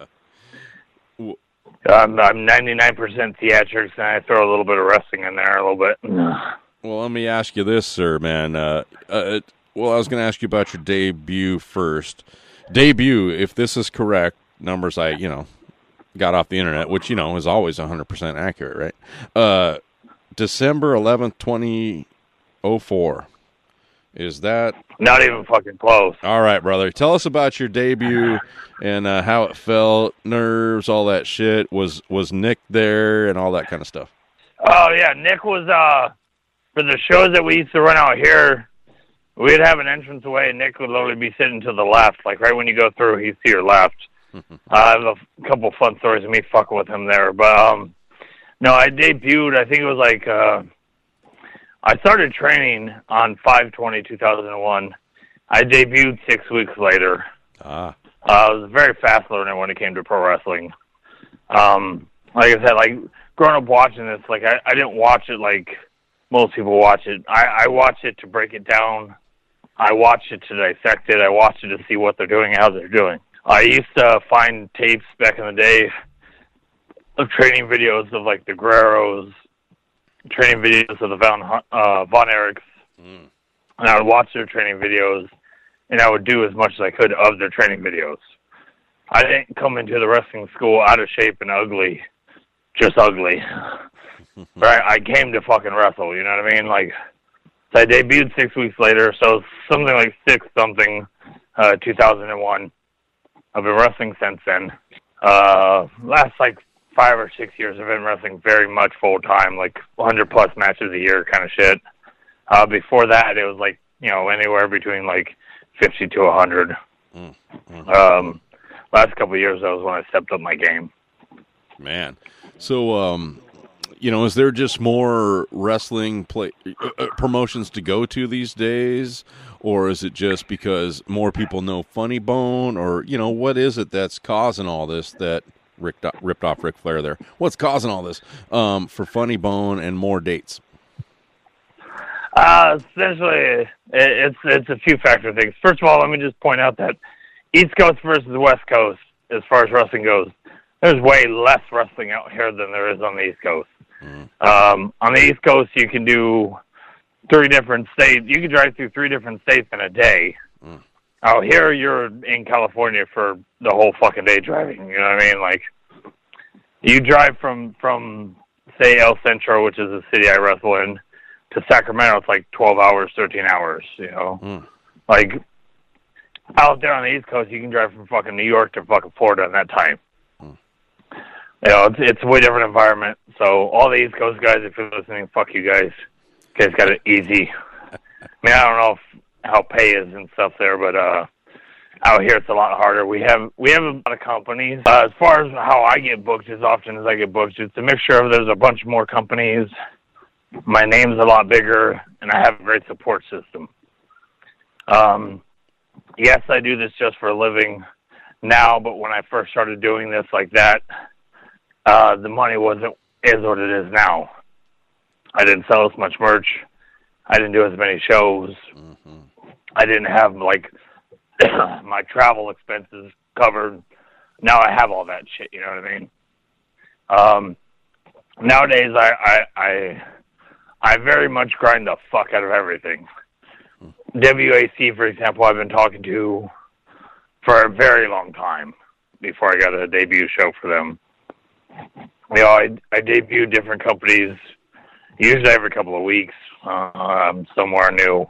I'm, I'm ninety-nine percent theatrics, and I throw a little bit of wrestling in there a little bit. Well, let me ask you this, sir, man. Uh, uh, well, I was going to ask you about your debut first. Debut, if this is correct, numbers I, you know, got off the internet, which, you know, is always one hundred percent accurate, right? Uh, December eleventh, twenty oh four. Is that... Not even fucking close. All right, brother. Tell us about your debut and uh, how it felt, nerves, all that shit. Was was Nick there and all that kind of stuff? Oh, yeah. Nick was, uh, for the shows that we used to run out here, we'd have an entrance away, and Nick would literally be sitting to the left. Like, right when you go through, he's to your left. uh, I have a couple fun stories of me fucking with him there. But, um, no, I debuted, I think it was like... Uh, I started training on five twenty two thousand one. I debuted six weeks later. Ah. Uh, I was a very fast learner when it came to pro wrestling. Um, like I said, like growing up watching this, like I, I didn't watch it like most people watch it. I, I watched it to break it down. I watched it to dissect it. I watched it to see what they're doing and how they're doing. I used to find tapes back in the day of training videos of like the Guerreros, training videos of the Von, uh, Von Erichs, mm. and I would watch their training videos, and I would do as much as I could of their training videos. I didn't come into the wrestling school out of shape and ugly, just ugly. Right? I came to fucking wrestle, you know what I mean? Like, so I debuted six weeks later, so something like six something, uh, two thousand one. I've been wrestling since then. Uh, last like five or six years, I've been wrestling very much full time, like one hundred plus matches a year kind of shit. Uh, before that, it was like, you know, anywhere between like fifty to one hundred. Mm-hmm. Um, last couple of years, that was when I stepped up my game. Man. So, um, you know, is there just more wrestling play uh, promotions to go to these days? Or is it just because more people know Funny Bone? Or, you know, what is it that's causing all this that ripped off, ripped off Ric Flair there? What's causing all this um, for Funny Bone and more dates? Uh, essentially, it's it's a few factor things. First of all, let me just point out that East Coast versus West Coast, as far as wrestling goes, there's way less wrestling out here than there is on the East Coast. Mm. Um, on the East Coast, you can do three different states. You can drive through three different states in a day. Mm. Out here, you're in California for the whole fucking day driving. You know what I mean? Like, you drive from, from say, El Centro, which is the city I wrestle in, to Sacramento. It's like twelve hours, thirteen hours, you know? Mm. Like, out there on the East Coast, you can drive from fucking New York to fucking Florida in that time. Mm. You know, it's, it's a way different environment. So all the East Coast guys, if you're listening, fuck you guys. You guys got it easy. I mean, I don't know if, how pay is and stuff there, but uh, out here it's a lot harder. We have we have a lot of companies. Uh, as far as how I get booked, as often as I get booked, it's a mixture of there's a bunch more companies. My name's a lot bigger, and I have a great support system. Um, yes, I do this just for a living now, but when I first started doing this like that, uh, the money wasn't is what it is now. I didn't sell as much merch. I didn't do as many shows. Mm-hmm. I didn't have, like, my travel expenses covered. Now I have all that shit, you know what I mean? Um, nowadays, I, I, I, I very much grind the fuck out of everything. Mm-hmm. W A C, for example, I've been talking to for a very long time before I got a debut show for them. You know, I, I debut different companies usually every couple of weeks, uh, um, somewhere new.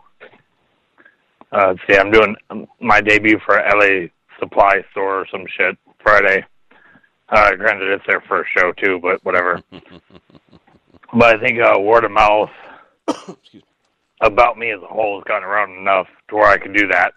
Uh, see, I'm doing my debut for L A Supply Store or some shit Friday. Uh, granted, it's their first show too, but whatever. But I think uh, word of mouth about me as a whole has gotten around enough to where I can do that.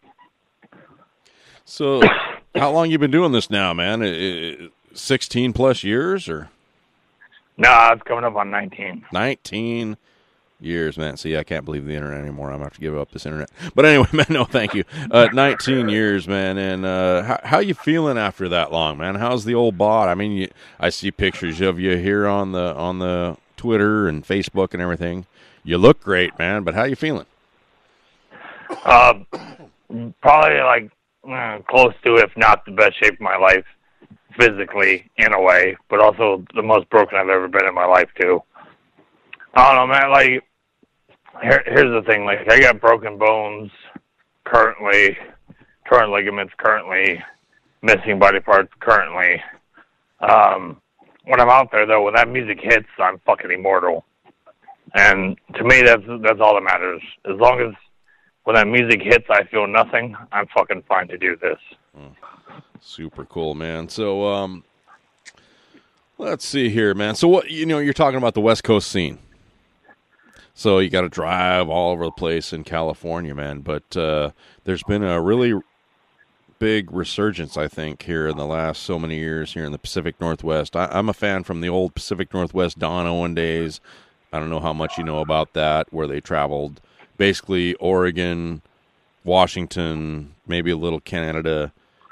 So, how long you been doing this now, man? Sixteen plus years, or? No, it's coming up on nineteen. Nineteen years, man. See, I can't believe the internet anymore. I'm gonna have to give up this internet. But anyway, man, no, thank you. Uh, Nineteen years, man. And uh, how how you feeling after that long, man? How's the old bod? I mean, you, I see pictures of you here on the on the Twitter and Facebook and everything. You look great, man. But how you feeling? Uh, probably like uh, close to, if not the best shape of my life. Physically, in a way, but also the most broken I've ever been in my life, too. I don't know, man, like, here, here's the thing, like, I got broken bones currently, torn ligaments currently, missing body parts currently. Um, when I'm out there, though, when that music hits, I'm fucking immortal. And to me, that's, that's all that matters. As long as when that music hits, I feel nothing, I'm fucking fine to do this. Mm. Super cool, man. So, um, let's see here, man. So, what you know, you're talking about the West Coast scene. So you got to drive all over the place in California, man. But uh, there's been a really big resurgence, I think, here in the last so many years here in the Pacific Northwest. I, I'm a fan from the old Pacific Northwest Don Owen days. I don't know how much you know about that, where they traveled basically Oregon, Washington, maybe a little Canada,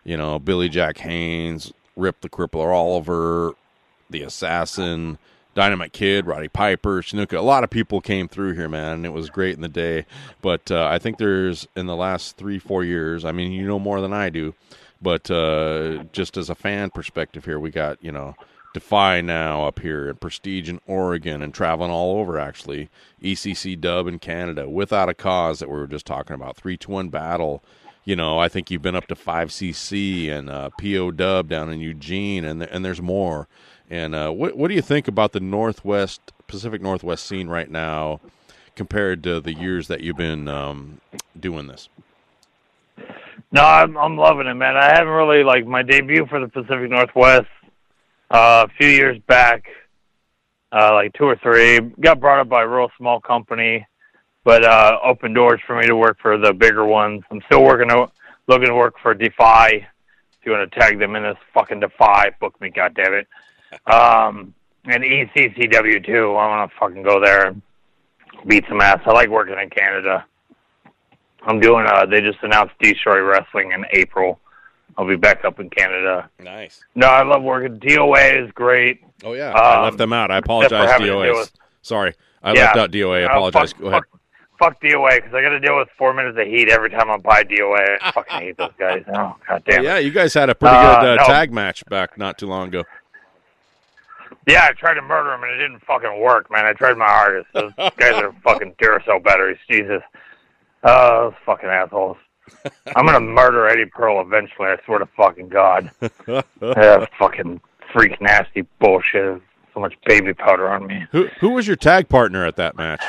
you know, Billy Jack Haynes, Rip the Crippler Oliver, the Assassin, Dynamite Kid, Roddy Piper, Snuka. A lot of people came through here, man, and it was great in the day. But uh, I think there's, in the last three, four years, I mean, you know more than I do, but uh, just as a fan perspective here, we got, you know, Defy now up here, and Prestige in Oregon, and traveling all over, actually. E C C Dub in Canada, Without a Cause that we were just talking about, three to one Battle. You know, I think you've been up to five C C and uh, P O Dub down in Eugene, and and there's more. And uh, what what do you think about the Northwest, Pacific Northwest scene right now compared to the years that you've been um, doing this? No, I'm I'm loving it, man. I haven't really, like, my debut for the Pacific Northwest uh, a few years back, uh, like two or three, got brought up by a real small company, but uh, opened doors for me to work for the bigger ones. I'm still working, to, looking to work for Defy. If you want to tag them in this fucking Defy, book me, goddammit. Um, and E C C W too. I want to fucking go there and beat some ass. I like working in Canada. I'm doing, uh, they just announced Destroy Wrestling in April. I'll be back up in Canada. Nice. No, I love working. D O A is great. Oh, yeah. Um, I left them out. I apologize, D O A. Sorry. I yeah. left out D O A. I apologize. Uh, fuck, Go ahead. Fuck, fuck D O A, because I got to deal with four minutes of heat every time I buy D O A. I fucking hate those guys. Oh, God damn. Yeah, you guys had a pretty Uh, good uh, no. tag match back not too long ago. Yeah, I tried to murder him, and it didn't fucking work, man. I tried my hardest. Those guys are fucking Duracell batteries. Jesus. Uh, those fucking assholes. I'm going to murder Eddie Pearl eventually, I swear to fucking God. Yeah, fucking freak nasty bullshit. So much baby powder on me. Who who was your tag partner at that match?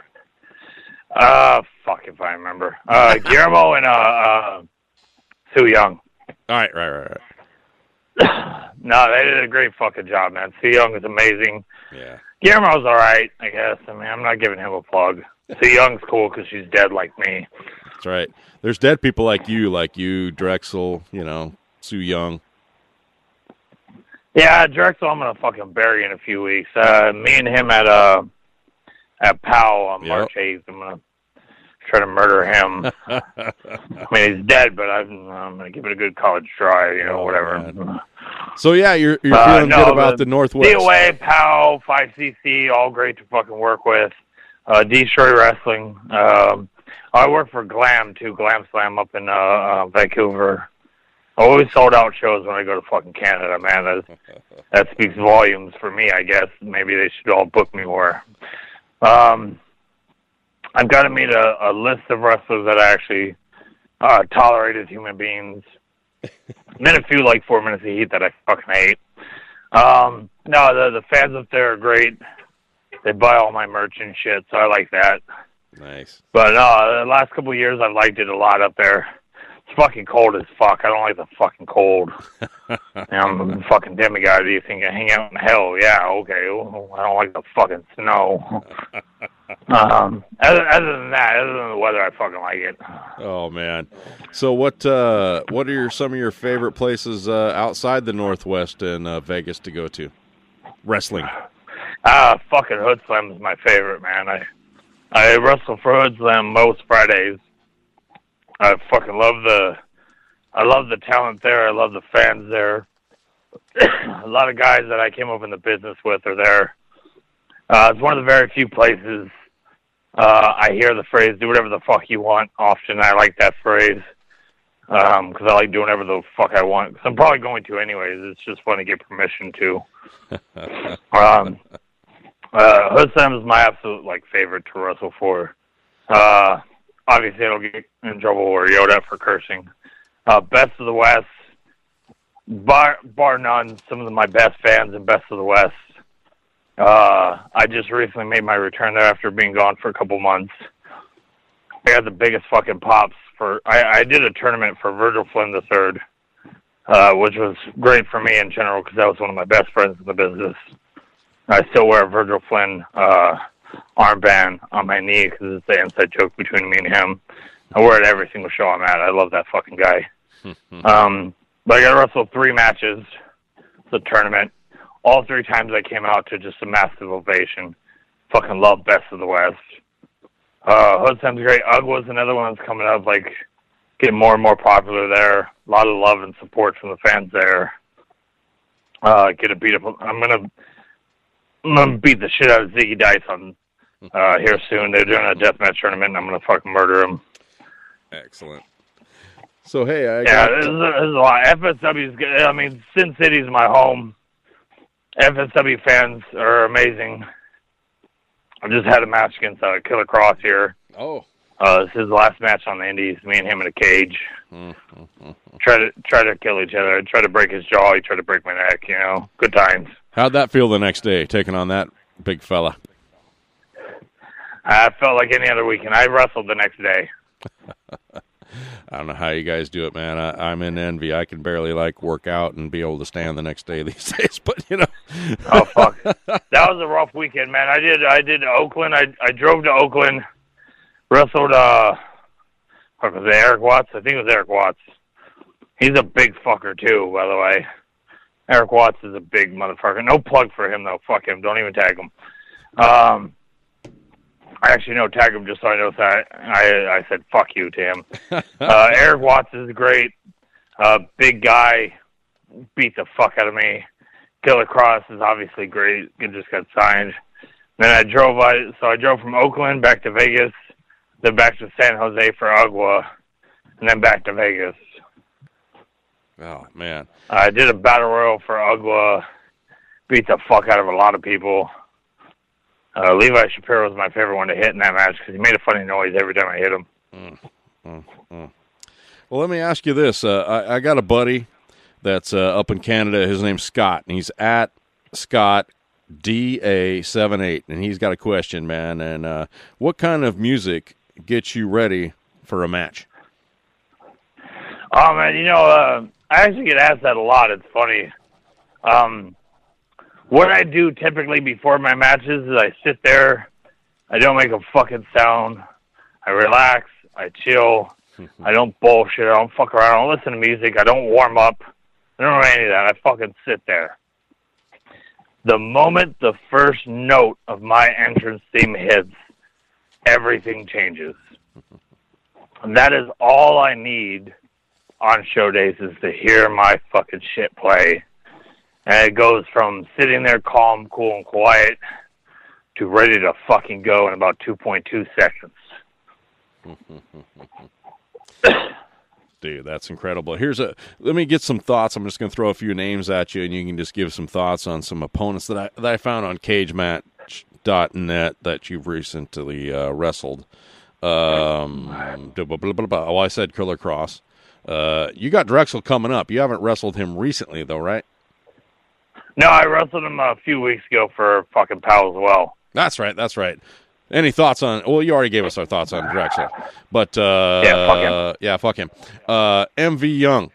Uh, fuck if I remember. Uh, Guillermo and, uh, uh, Sue Young. All right, right, right, right. No, they did a great fucking job, man. Sue Young is amazing. Yeah. Guillermo's all right, I guess. I mean, I'm not giving him a plug. Sue Young's cool because she's dead like me. That's right. There's dead people like you, like you, Drexel, you know, Sue Young. Yeah, Drexel I'm going to fucking bury in a few weeks. Uh, me and him at uh, at POW on Yep. March eighth. I'm going to try to murder him. I mean, he's dead, but I'm, I'm going to give it a good college try, you know, Oh, whatever. man. So, yeah, you're, you're Uh, feeling no, good about the the Northwest. D O A, POW, five C C, all great to fucking work with. Uh, Destroy Wrestling. Um, I work for Glam, too, Glam Slam up in uh, uh, Vancouver. I always sold out shows when I go to fucking Canada, man. That, that speaks volumes for me, I guess. Maybe they should all book me more. Um, I've got to meet a, a list of wrestlers that I actually uh, tolerate as human beings. Then a few like four minutes of heat that I fucking hate. Um, no, the the fans up there are great. They buy all my merch and shit, so I like that. Nice. But uh, the last couple of years, I've liked it a lot up there. It's fucking cold as fuck. I don't like the fucking cold. You know, I'm a fucking demigod. Do you think I hang out in hell? Yeah, okay. Well, I don't like the fucking snow. um, other, other than that, other than the weather, I fucking like it. Oh, man. So what uh, what are your, some of your favorite places uh, outside the Northwest and uh, Vegas to go to? Wrestling. Ah, uh, fucking Hood Slam is my favorite, man. I I wrestle for Hood Slam most Fridays. I fucking love the, I love the talent there. I love the fans there. A lot of guys that I came up in the business with are there. Uh, it's one of the very few places uh, I hear the phrase "do whatever the fuck you want" often. I like that phrase because um, I like doing whatever the fuck I want. Cause I'm probably going to anyways. It's just fun to get permission to. um, uh, Hood Slam is my absolute like favorite to wrestle for. Uh, Obviously, I don't get in trouble or yelled at for cursing. Uh, Best of the West, bar, bar none, some of my best fans in Best of the West. Uh, I just recently made my return there after being gone for a couple months. I had the biggest fucking pops for. I, I did a tournament for Virgil Flynn the third, uh, which was great for me in general because that was one of my best friends in the business. I still wear a Virgil Flynn Uh, armband on my knee because it's the inside joke between me and him. I wear it every single show I'm at. I love that fucking guy. um, but I got to wrestle three matches, the tournament. All three times I came out to just a massive ovation. Fucking love Best of the West. Uh, Hood Slam's great. U G G's another one that's coming up. Like, getting more and more popular there. A lot of love and support from the fans there. Uh, get a beat up. I'm gonna, I'm gonna beat the shit out of Ziggy Dice on uh, here soon. They're doing a deathmatch tournament, and I'm gonna fucking murder him. Excellent. So hey, I yeah, got... this is, a, this is a lot. F S W's good. I mean, Sin City's my home. F S W fans are amazing. I just had a match against uh, Killer Cross here. Oh. Uh, this is his last match on the Indies. Me and him in a cage. Mm-hmm. Try to try to kill each other. Try to break his jaw. He tried to break my neck. You know, good times. How'd that feel the next day, taking on that big fella? I felt like any other weekend. I wrestled the next day. I don't know how you guys do it, man. I, I'm in envy. I can barely like work out and be able to stand the next day these days. But you know, oh fuck, that was a rough weekend, man. I did, I did Oakland. I I drove to Oakland, wrestled. Uh, what was it, Eric Watts? I think it was Eric Watts. He's a big fucker too, by the way. Eric Watts is a big motherfucker. No plug for him though. Fuck him. Don't even tag him. Um. I actually know tag him just so I know that I I said fuck you to him. Uh, Eric Watts is great. Uh, big guy, beat the fuck out of me. Killer Cross is obviously great. It just got signed. Then I drove I, so I drove from Oakland back to Vegas, then back to San Jose for Agua, and then back to Vegas. Oh man! I did a battle royal for Agua, beat the fuck out of a lot of people. Uh, Levi Shapiro was my favorite one to hit in that match because he made a funny noise every time I hit him. Mm, mm, mm. Well, let me ask you this. Uh, I, I got a buddy that's uh, up in Canada. His name's Scott, and he's at Scott D A seven eight, and he's got a question, man. And uh, what kind of music gets you ready for a match? Oh, man, you know, uh, I actually get asked that a lot. It's funny. Um... What I do typically before my matches is I sit there, I don't make a fucking sound, I relax, I chill, I don't bullshit, I don't fuck around, I don't listen to music, I don't warm up, I don't do any of that, I fucking sit there. The moment the first note of my entrance theme hits, everything changes. And that is all I need on show days is to hear my fucking shit play. And it goes from sitting there calm, cool, and quiet to ready to fucking go in about two point two seconds. Dude, that's incredible. Here's a, let me get some thoughts. I'm just going to throw a few names at you, and you can just give some thoughts on some opponents that I, that I found on cage match dot net that you've recently uh, wrestled. Um, blah, blah, blah, blah, blah. Oh, I said Killer Cross. Uh, you got Drexel coming up. You haven't wrestled him recently, though, right? No, I wrestled him a few weeks ago for fucking Pal as well. That's right, that's right. Any thoughts on, well, you already gave us our thoughts on Drexel. But, uh, yeah, fuck him. Yeah, fuck him. Uh, M V Young.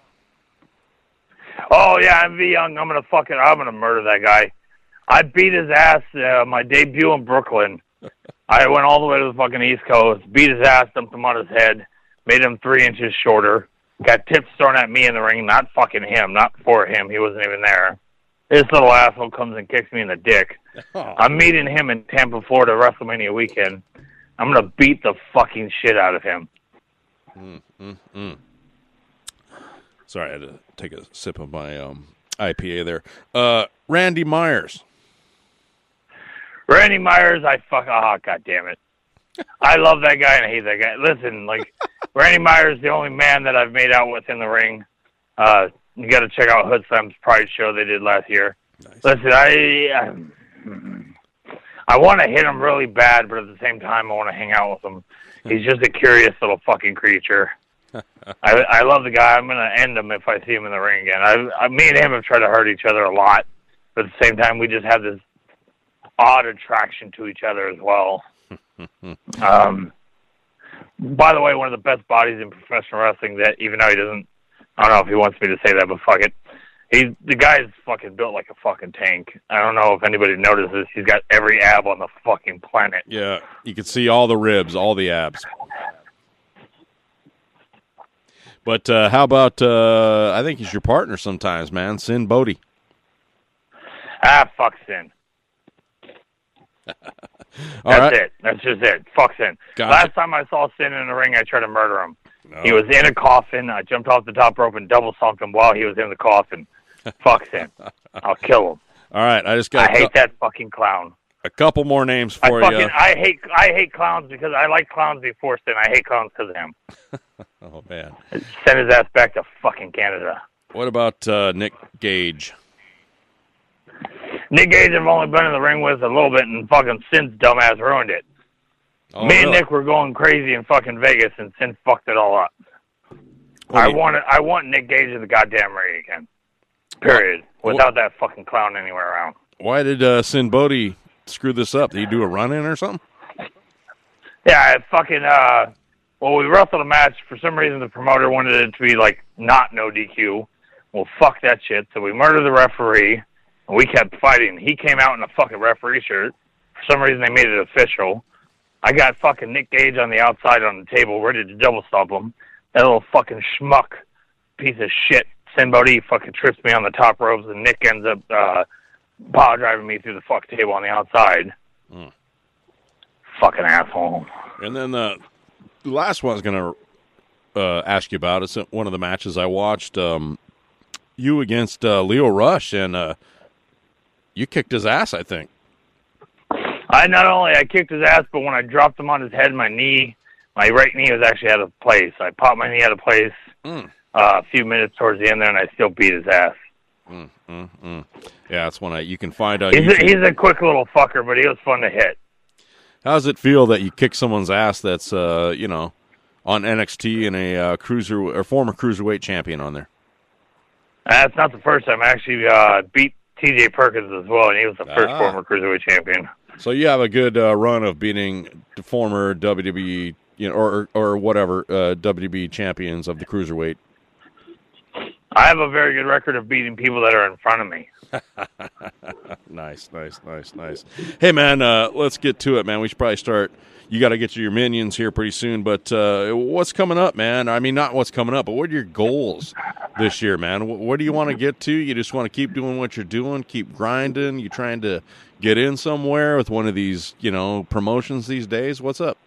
Oh, yeah, M V Young. I'm going to fucking, I'm going to murder that guy. I beat his ass uh, my debut in Brooklyn. I went all the way to the fucking East Coast, beat his ass, dumped him on his head, made him three inches shorter, got tips thrown at me in the ring, not fucking him, not for him. He wasn't even there. This little asshole comes and kicks me in the dick. Oh. I'm meeting him in Tampa, Florida, WrestleMania weekend. I'm going to beat the fucking shit out of him. Mm, mm, mm. Sorry, I had to take a sip of my um, I P A there. Uh, Randy Myers. Randy Myers, I fuck, oh, God damn it. I love that guy and I hate that guy. Listen, like, Randy Myers is the only man that I've made out with in the ring. Uh, You got to check out Hood Slam's Pride show they did last year. Nice. Listen, I I, I want to hit him really bad, but at the same time, I want to hang out with him. He's just a curious little fucking creature. I I love the guy. I'm gonna end him if I see him in the ring again. I, I me and him have tried to hurt each other a lot, but at the same time, we just have this odd attraction to each other as well. um. By the way, one of the best bodies in professional wrestling. That even though he doesn't. I don't know if he wants me to say that, but fuck it. He, the guy's fucking built like a fucking tank. I don't know if anybody notices. He's got every ab on the fucking planet. Yeah, you can see all the ribs, all the abs. But uh, how about, uh, I think he's your partner sometimes, man, Sin Bodie. Ah, fuck Sin. That's right. it. That's just it. Fuck Sin. Gotcha. Last time I saw Sin in the ring, I tried to murder him. No. He was in a coffin. I jumped off the top rope and double stomped him while he was in the coffin. Fuck Sin. I'll kill him. All right, I just got I hate that fucking clown. a couple more names for I fucking, you. I hate I hate clowns because I like clowns before Sin. I hate clowns because of him. Oh, man. Send his ass back to fucking Canada. What about uh, Nick Gage? Nick Gage I've only been in the ring with a little bit, and fucking Sin's dumbass ruined it. Oh, Me and really? Nick were going crazy in fucking Vegas, and Sin fucked it all up. Well, I you- want I want Nick Gage in the goddamn ring again. Period. Well- Without that fucking clown anywhere around. Why did uh, Sin Bodhi screw this up? Did he do a run-in or something? Yeah, it fucking, uh, well, we wrestled a match. For some reason, the promoter wanted it to be, like, not no D Q. Well, fuck that shit. So we murdered the referee, and we kept fighting. He came out in a fucking referee shirt. For some reason, they made it official. I got fucking Nick Gage on the outside on the table, ready to double stop him. That little fucking schmuck piece of shit, Sin Bodhi, fucking trips me on the top ropes, and Nick ends up, uh, power driving me through the fuck table on the outside. Mm. Fucking asshole. And then the last one I was going to uh, ask you about is one of the matches I watched. Um, you against uh, Leo Rush, and uh, you kicked his ass, I think. I not only I kicked his ass, but when I dropped him on his head, my knee, my right knee was actually out of place. I popped my knee out of place Mm. uh, a few minutes towards the end there, and I still beat his ass. Mm, mm, mm. Yeah, that's one I, you can find on He's a, YouTube. he's a quick little fucker, but he was fun to hit. How does it feel that you kick someone's ass that's, uh, you know, on N X T and a uh, cruiser or former cruiserweight champion on there? That's not the first time. I actually uh, beat T J Perkins as well, and he was the first Ah. former cruiserweight champion. So you have a good uh, run of beating the former W W E, you know, or or whatever uh, W W E champions of the cruiserweight. I have a very good record of beating people that are in front of me. Nice, nice, nice, nice. Hey, man, uh, let's get to it, man. We should probably start. You got to get to your minions here pretty soon, but uh, what's coming up, man? I mean, not what's coming up, but what are your goals this year, man? What, what do you want to get to? You just want to keep doing what you're doing, keep grinding? You trying to get in somewhere with one of these, you know, promotions these days? What's up?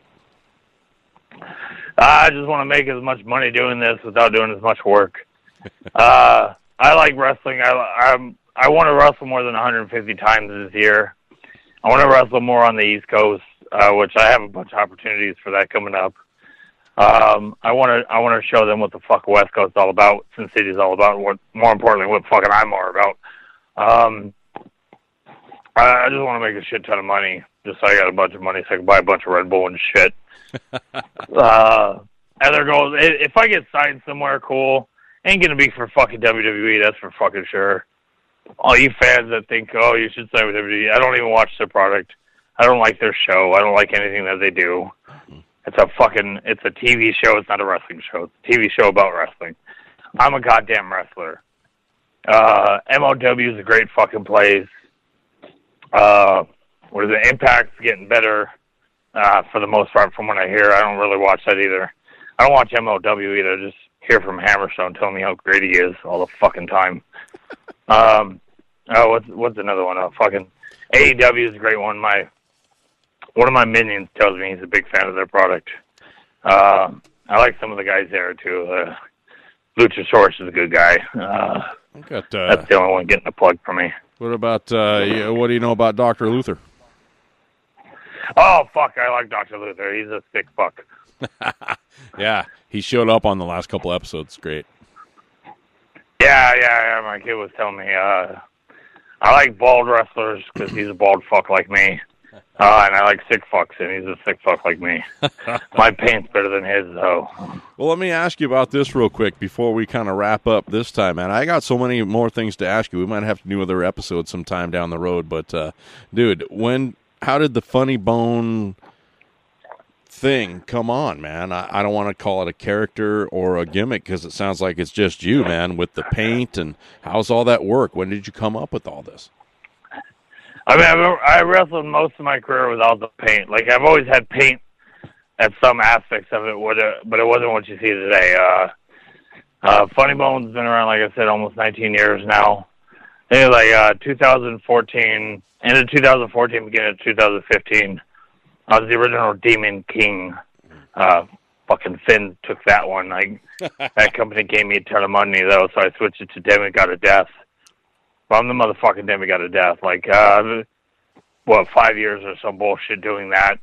I just want to make as much money doing this without doing as much work. uh, I like wrestling. I I'm, I want to wrestle more than one hundred fifty times this year. I want to wrestle more on the East Coast, uh, which I have a bunch of opportunities for that coming up. Um, I want to I want to show them what the fuck West Coast is all about, Sin City is all about, and what more importantly, what fucking I'm more about. Um, I, I just want to make a shit ton of money, just so I got a bunch of money so I can buy a bunch of Red Bull and shit. uh, other goals, if I get signed somewhere cool, ain't gonna be for fucking W W E, that's for fucking sure. All you fans that think, oh, you should sign with W W E, I don't even watch their product. I don't like their show. I don't like anything that they do. It's a fucking, it's a T V show. It's not a wrestling show. It's a T V show about wrestling. I'm a goddamn wrestler. Uh, M O W is a great fucking place. Uh, what is it? Impact's getting better, uh, for the most part from what I hear. I don't really watch that either. I don't watch M O W either. Just hear from Hammerstone telling me how great he is all the fucking time. Um, oh, what's what's another one? Oh, fucking A E W is a great one. My one of my minions tells me he's a big fan of their product. Uh, I like some of the guys there too. Uh, Luchasaurus is a good guy. Uh, I got, uh, that's the only one getting a plug for me. what about, uh, yeah, what do you know about Doctor Luther? Oh fuck, I like Doctor Luther. He's a sick fuck. Yeah, he showed up on the last couple episodes. Great. Yeah, yeah, yeah. My kid was telling me. Uh, I like bald wrestlers because he's a bald fuck like me. Uh, and I like sick fucks, and he's a sick fuck like me. My paint's better than his, though. Well, let me ask you about this real quick before we kind of wrap up this time, man. I got so many more things to ask you. We might have to do another episode sometime down the road. But, uh, dude, when, how did the Funny Bone thing come on, man? I, I don't want to call it a character or a gimmick because it sounds like it's just you, man, with the paint. And how's all that work? When did you come up with all this? I mean, I've, I wrestled most of my career without the paint. Like, I've always had paint at some aspects of it, but it wasn't what you see today. Uh, uh, Funny Bone's been around, like I said, almost nineteen years now. I think it was like uh, two thousand fourteen, end of two thousand fourteen, beginning of two thousand fifteen. I was the original Demon King. Uh, fucking Finn took that one. Like that company gave me a ton of money though, so I switched it to Demigod of Death. Well, I'm the motherfucking Demigod of Death. Like, uh, what, five years or some bullshit doing that.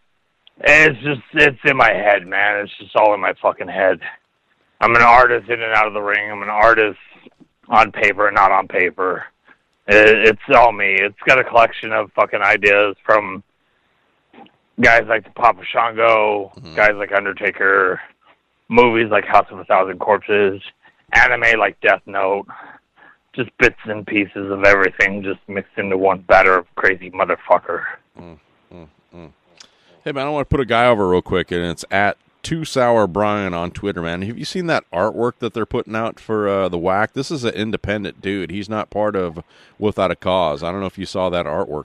And it's just, it's in my head, man. It's just all in my fucking head. I'm an artist in and out of the ring. I'm an artist on paper, not on paper. It, it's all me. It's got a collection of fucking ideas from guys like the Papa Shango, mm-hmm. guys like Undertaker, movies like House of a Thousand Corpses, anime like Death Note, just bits and pieces of everything just mixed into one batter of crazy motherfucker. Mm, mm, mm. Hey, man, I want to put a guy over real quick, and it's at Too Sour Brian on Twitter, man. Have you seen that artwork that they're putting out for uh, the W A C? This is an independent dude. He's not part of Without a Cause. I don't know if you saw that artwork.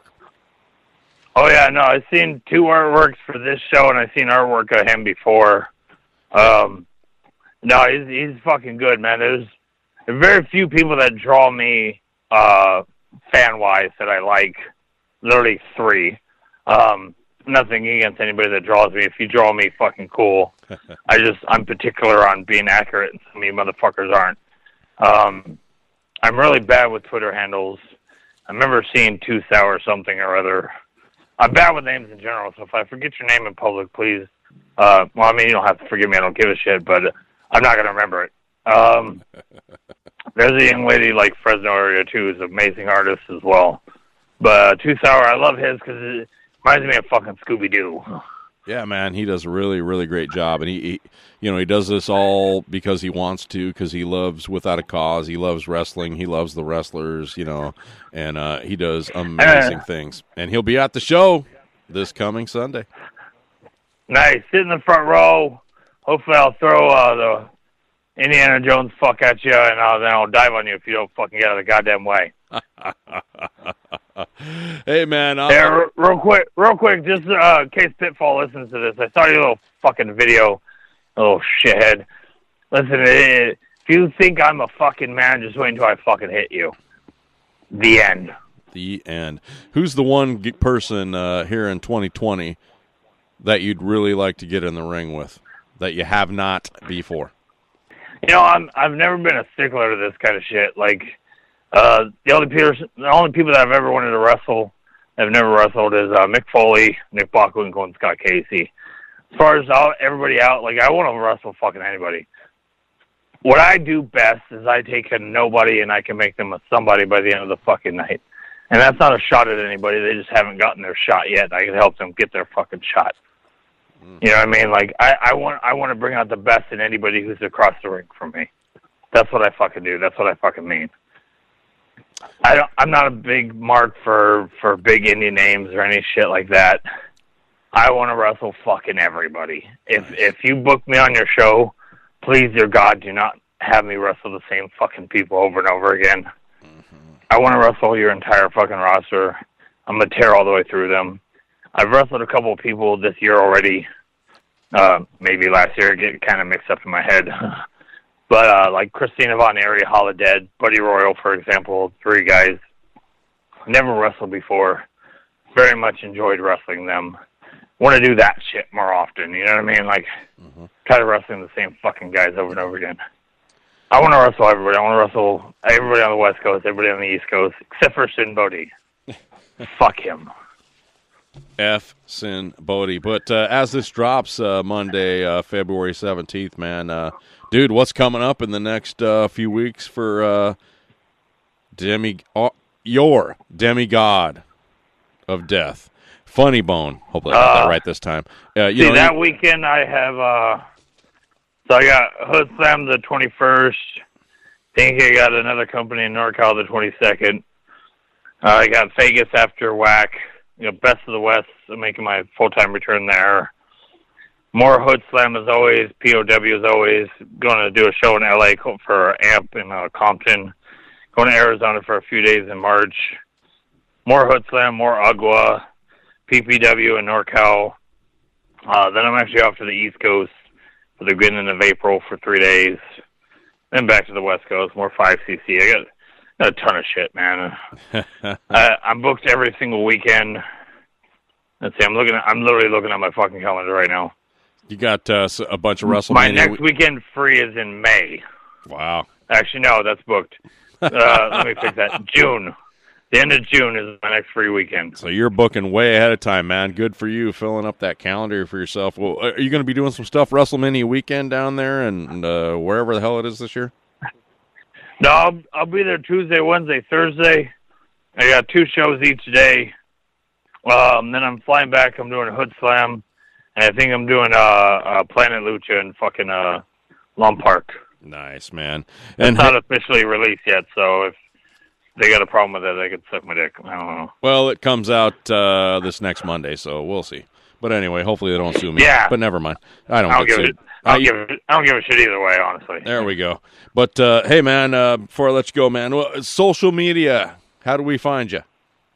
Oh, yeah, no, I've seen two artworks for this show, and I've seen artwork of him before. Um, no, he's he's fucking good, man. There's very few people that draw me uh, fan-wise that I like. Literally three. Um, nothing against anybody that draws me. If you draw me, fucking cool. I just, I'm particular on being accurate, and some of you motherfuckers aren't. Um, I'm really bad with Twitter handles. I remember seeing Too Sour something or other. I'm bad with names in general, so if I forget your name in public, please, uh, well, I mean, you don't have to forgive me, I don't give a shit, but I'm not going to remember it. Um, there's a young lady like Fresno area, too, who's an amazing artist as well. But uh, Too Sour, I love his because it reminds me of fucking Scooby-Doo. Yeah, man, he does a really, really great job, and he, he you know, he does this all because he wants to, because he loves Without a Cause, he loves wrestling, he loves the wrestlers, you know, and uh, he does amazing uh, things. And he'll be at the show this coming Sunday. Nice, sit in the front row. Hopefully I'll throw uh, the Indiana Jones fuck at you, and I'll, then I'll dive on you if you don't fucking get out of the goddamn way. Hey, man. I'll... Yeah, r- real quick, real quick, just uh, in case Pitfall listens to this, I saw your little fucking video, little shithead. Listen, if you think I'm a fucking man, just wait until I fucking hit you. The end. The end. Who's the one person uh, here in twenty twenty that you'd really like to get in the ring with that you have not before? You know, I'm, I've never been a stickler to this kind of shit. Like, Uh, the only people, the only people that I've ever wanted to wrestle, that have never wrestled, is uh, Mick Foley, Nick Bockwinkel, and Scott Casey. As far as all, everybody out, like, I want to wrestle fucking anybody. What I do best is I take a nobody and I can make them a somebody by the end of the fucking night. And that's not a shot at anybody. They just haven't gotten their shot yet. I can help them get their fucking shot. Mm. You know what I mean? Like, I, I want I want to bring out the best in anybody who's across the ring from me. That's what I fucking do. That's what I fucking mean. I don't, I'm not a big mark for, for big indie names or any shit like that. I want to wrestle fucking everybody. If if you book me on your show, please, dear God, do not have me wrestle the same fucking people over and over again. Mm-hmm. I want to wrestle your entire fucking roster. I'm going to tear all the way through them. I've wrestled a couple of people this year already. Uh, maybe last year, get kind of mixed up in my head. But, uh, like Christina Von Airy, Holodead, Buddy Royal, for example, three guys. Never wrestled before. Very much enjoyed wrestling them. Want to do that shit more often, you know what I mean? Like, mm-hmm. try to wrestling the same fucking guys over and over again. I want to wrestle everybody. I want to wrestle everybody on the West Coast, everybody on the East Coast, except for Sin Bodhi. Fuck him. F. Sin Bodhi. But uh, as this drops uh, Monday, uh, February seventeenth, man, uh, dude, what's coming up in the next uh, few weeks for uh, demi uh, your demigod of death, Funny Bone? Hopefully I got uh, that right this time. Uh, you see, know, that you, weekend I have, uh, so I got Hood Slam the twenty-first. Think I got another company in NorCal the twenty-second. Uh, I got Vegas after W A C. You know, Best of the West. I'm making my full-time return there. More Hood Slam as always. P O W as always. Going to do a show in L A for A M P in uh, Compton. Going to Arizona for a few days in March. More Hood Slam, more Agua, P P W in NorCal. Uh, then I'm actually off to the East Coast for the beginning of April for three days. Then back to the West Coast, more five C C. I got, got a ton of shit, man. I, I'm booked every single weekend. Let's see. I'm looking. At, I'm literally looking at my fucking calendar right now. You got uh, a bunch of WrestleMania. My next weekend free is in May. Wow. Actually, no, that's booked. Uh, let me fix that. June. The end of June is my next free weekend. So you're booking way ahead of time, man. Good for you, filling up that calendar for yourself. Well, are you going to be doing some stuff WrestleMania weekend down there and uh, wherever the hell it is this year? No, I'll, I'll be there Tuesday, Wednesday, Thursday. I got two shows each day. Um, then I'm flying back. I'm doing a Hood Slam. And I think I'm doing uh, uh, Planet Lucha in fucking uh, Lum Park. Nice, man. And it's not officially released yet, so if they got a problem with it, they could suck my dick. I don't know. Well, it comes out uh, this next Monday, so we'll see. But anyway, hopefully they don't sue me. Yeah. But never mind. I don't, I don't get give sued. it. I don't, I, give it, I don't give a shit either way, honestly. There we go. But, uh, hey, man, uh, before I let you go, man, well, social media, how do we find you?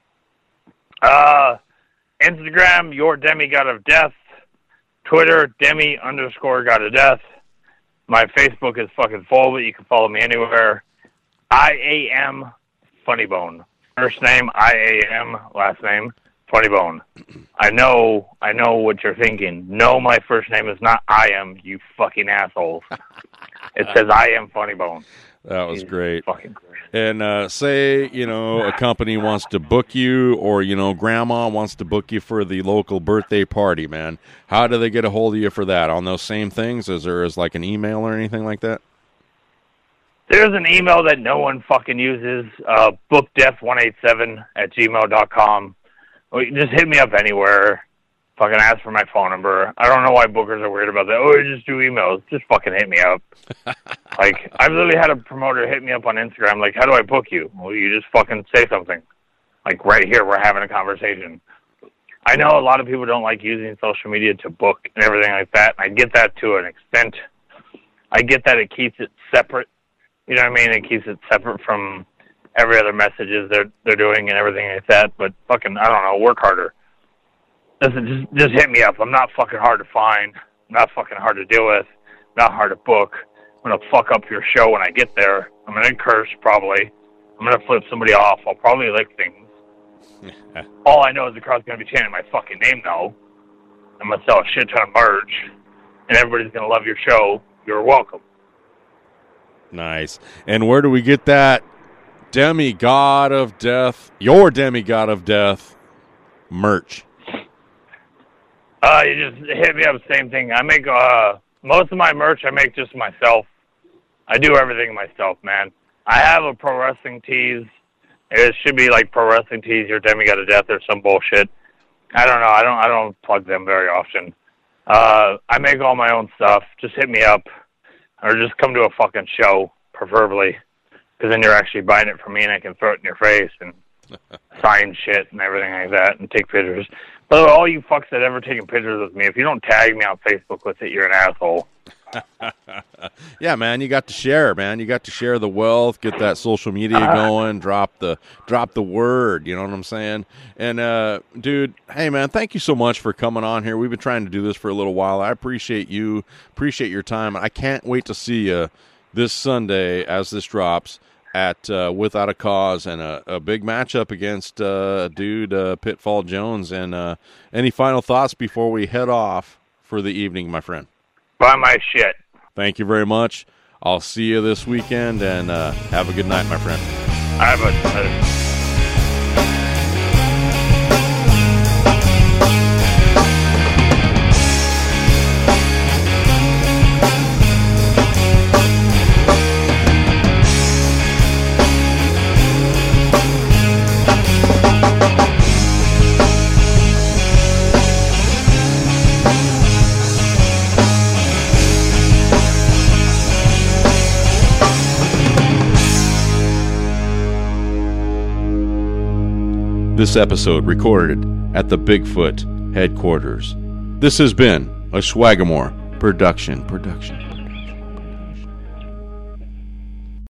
Uh, Instagram, Your Demigod of Death. Twitter, Demi underscore God of Death. My Facebook is fucking full, but you can follow me anywhere. I A M Funny Bone. First name, I A M. Last name, Funny Bone. I know, I know what you're thinking. No, my first name is not I Am, you fucking assholes. It says I Am Funny Bone. That was He's great. Fucking great. And uh, say, you know, a company wants to book you or, you know, grandma wants to book you for the local birthday party, man. How do they get a hold of you for that? On those same things? Is there is like an email or anything like that? There's an email that no one fucking uses, uh, bookdeath one eight seven at gmail dot com. Just hit me up anywhere. Fucking ask for my phone number. I don't know why bookers are weird about that. Oh, you just do emails. Just fucking hit me up. Like, I've literally had a promoter hit me up on Instagram, like, how do I book you? Well, you just fucking say something. Like, right here, we're having a conversation. I know a lot of people don't like using social media to book and everything like that. I get that to an extent. I get that it keeps it separate. You know what I mean? It keeps it separate from every other messages they're they're doing and everything like that. But fucking, I don't know, work harder. Listen, just just hit me up. I'm not fucking hard to find. I'm not fucking hard to deal with. Not hard to book. I'm gonna fuck up your show when I get there. I'm gonna curse probably. I'm gonna flip somebody off. I'll probably lick things. All I know is the crowd's gonna be chanting my fucking name though. I'm gonna sell a shit ton of merch, and everybody's gonna love your show. You're welcome. Nice. And where do we get that Demigod of Death, your Demigod of Death merch? Uh, you just hit me up, same thing. I make, uh, most of my merch I make just myself. I do everything myself, man. I have a pro wrestling tees. It should be like pro wrestling tees, your Demigod of Death or some bullshit. I don't know. I don't, I don't plug them very often. Uh, I make all my own stuff. Just hit me up or just come to a fucking show, preferably, because then you're actually buying it from me and I can throw it in your face and sign shit and everything like that and take pictures. But all you fucks that ever taken pictures with me, if you don't tag me on Facebook with it, you're an asshole. Yeah, man, you got to share, man. You got to share the wealth, get that social media going, drop the drop the word, you know what I'm saying? And, uh, dude, hey, man, thank you so much for coming on here. We've been trying to do this for a little while. I appreciate you, appreciate your time. I can't wait to see you this Sunday as this drops at uh, Without a Cause and a, a big matchup against uh, dude uh, Pitfall Jones. And uh, any final thoughts before we head off for the evening, my friend? Buy my shit. Thank you very much. I'll see you this weekend, and uh, have a good night, my friend. I have a... This episode recorded at the Bigfoot headquarters. This has been a Schwagamore production. Production.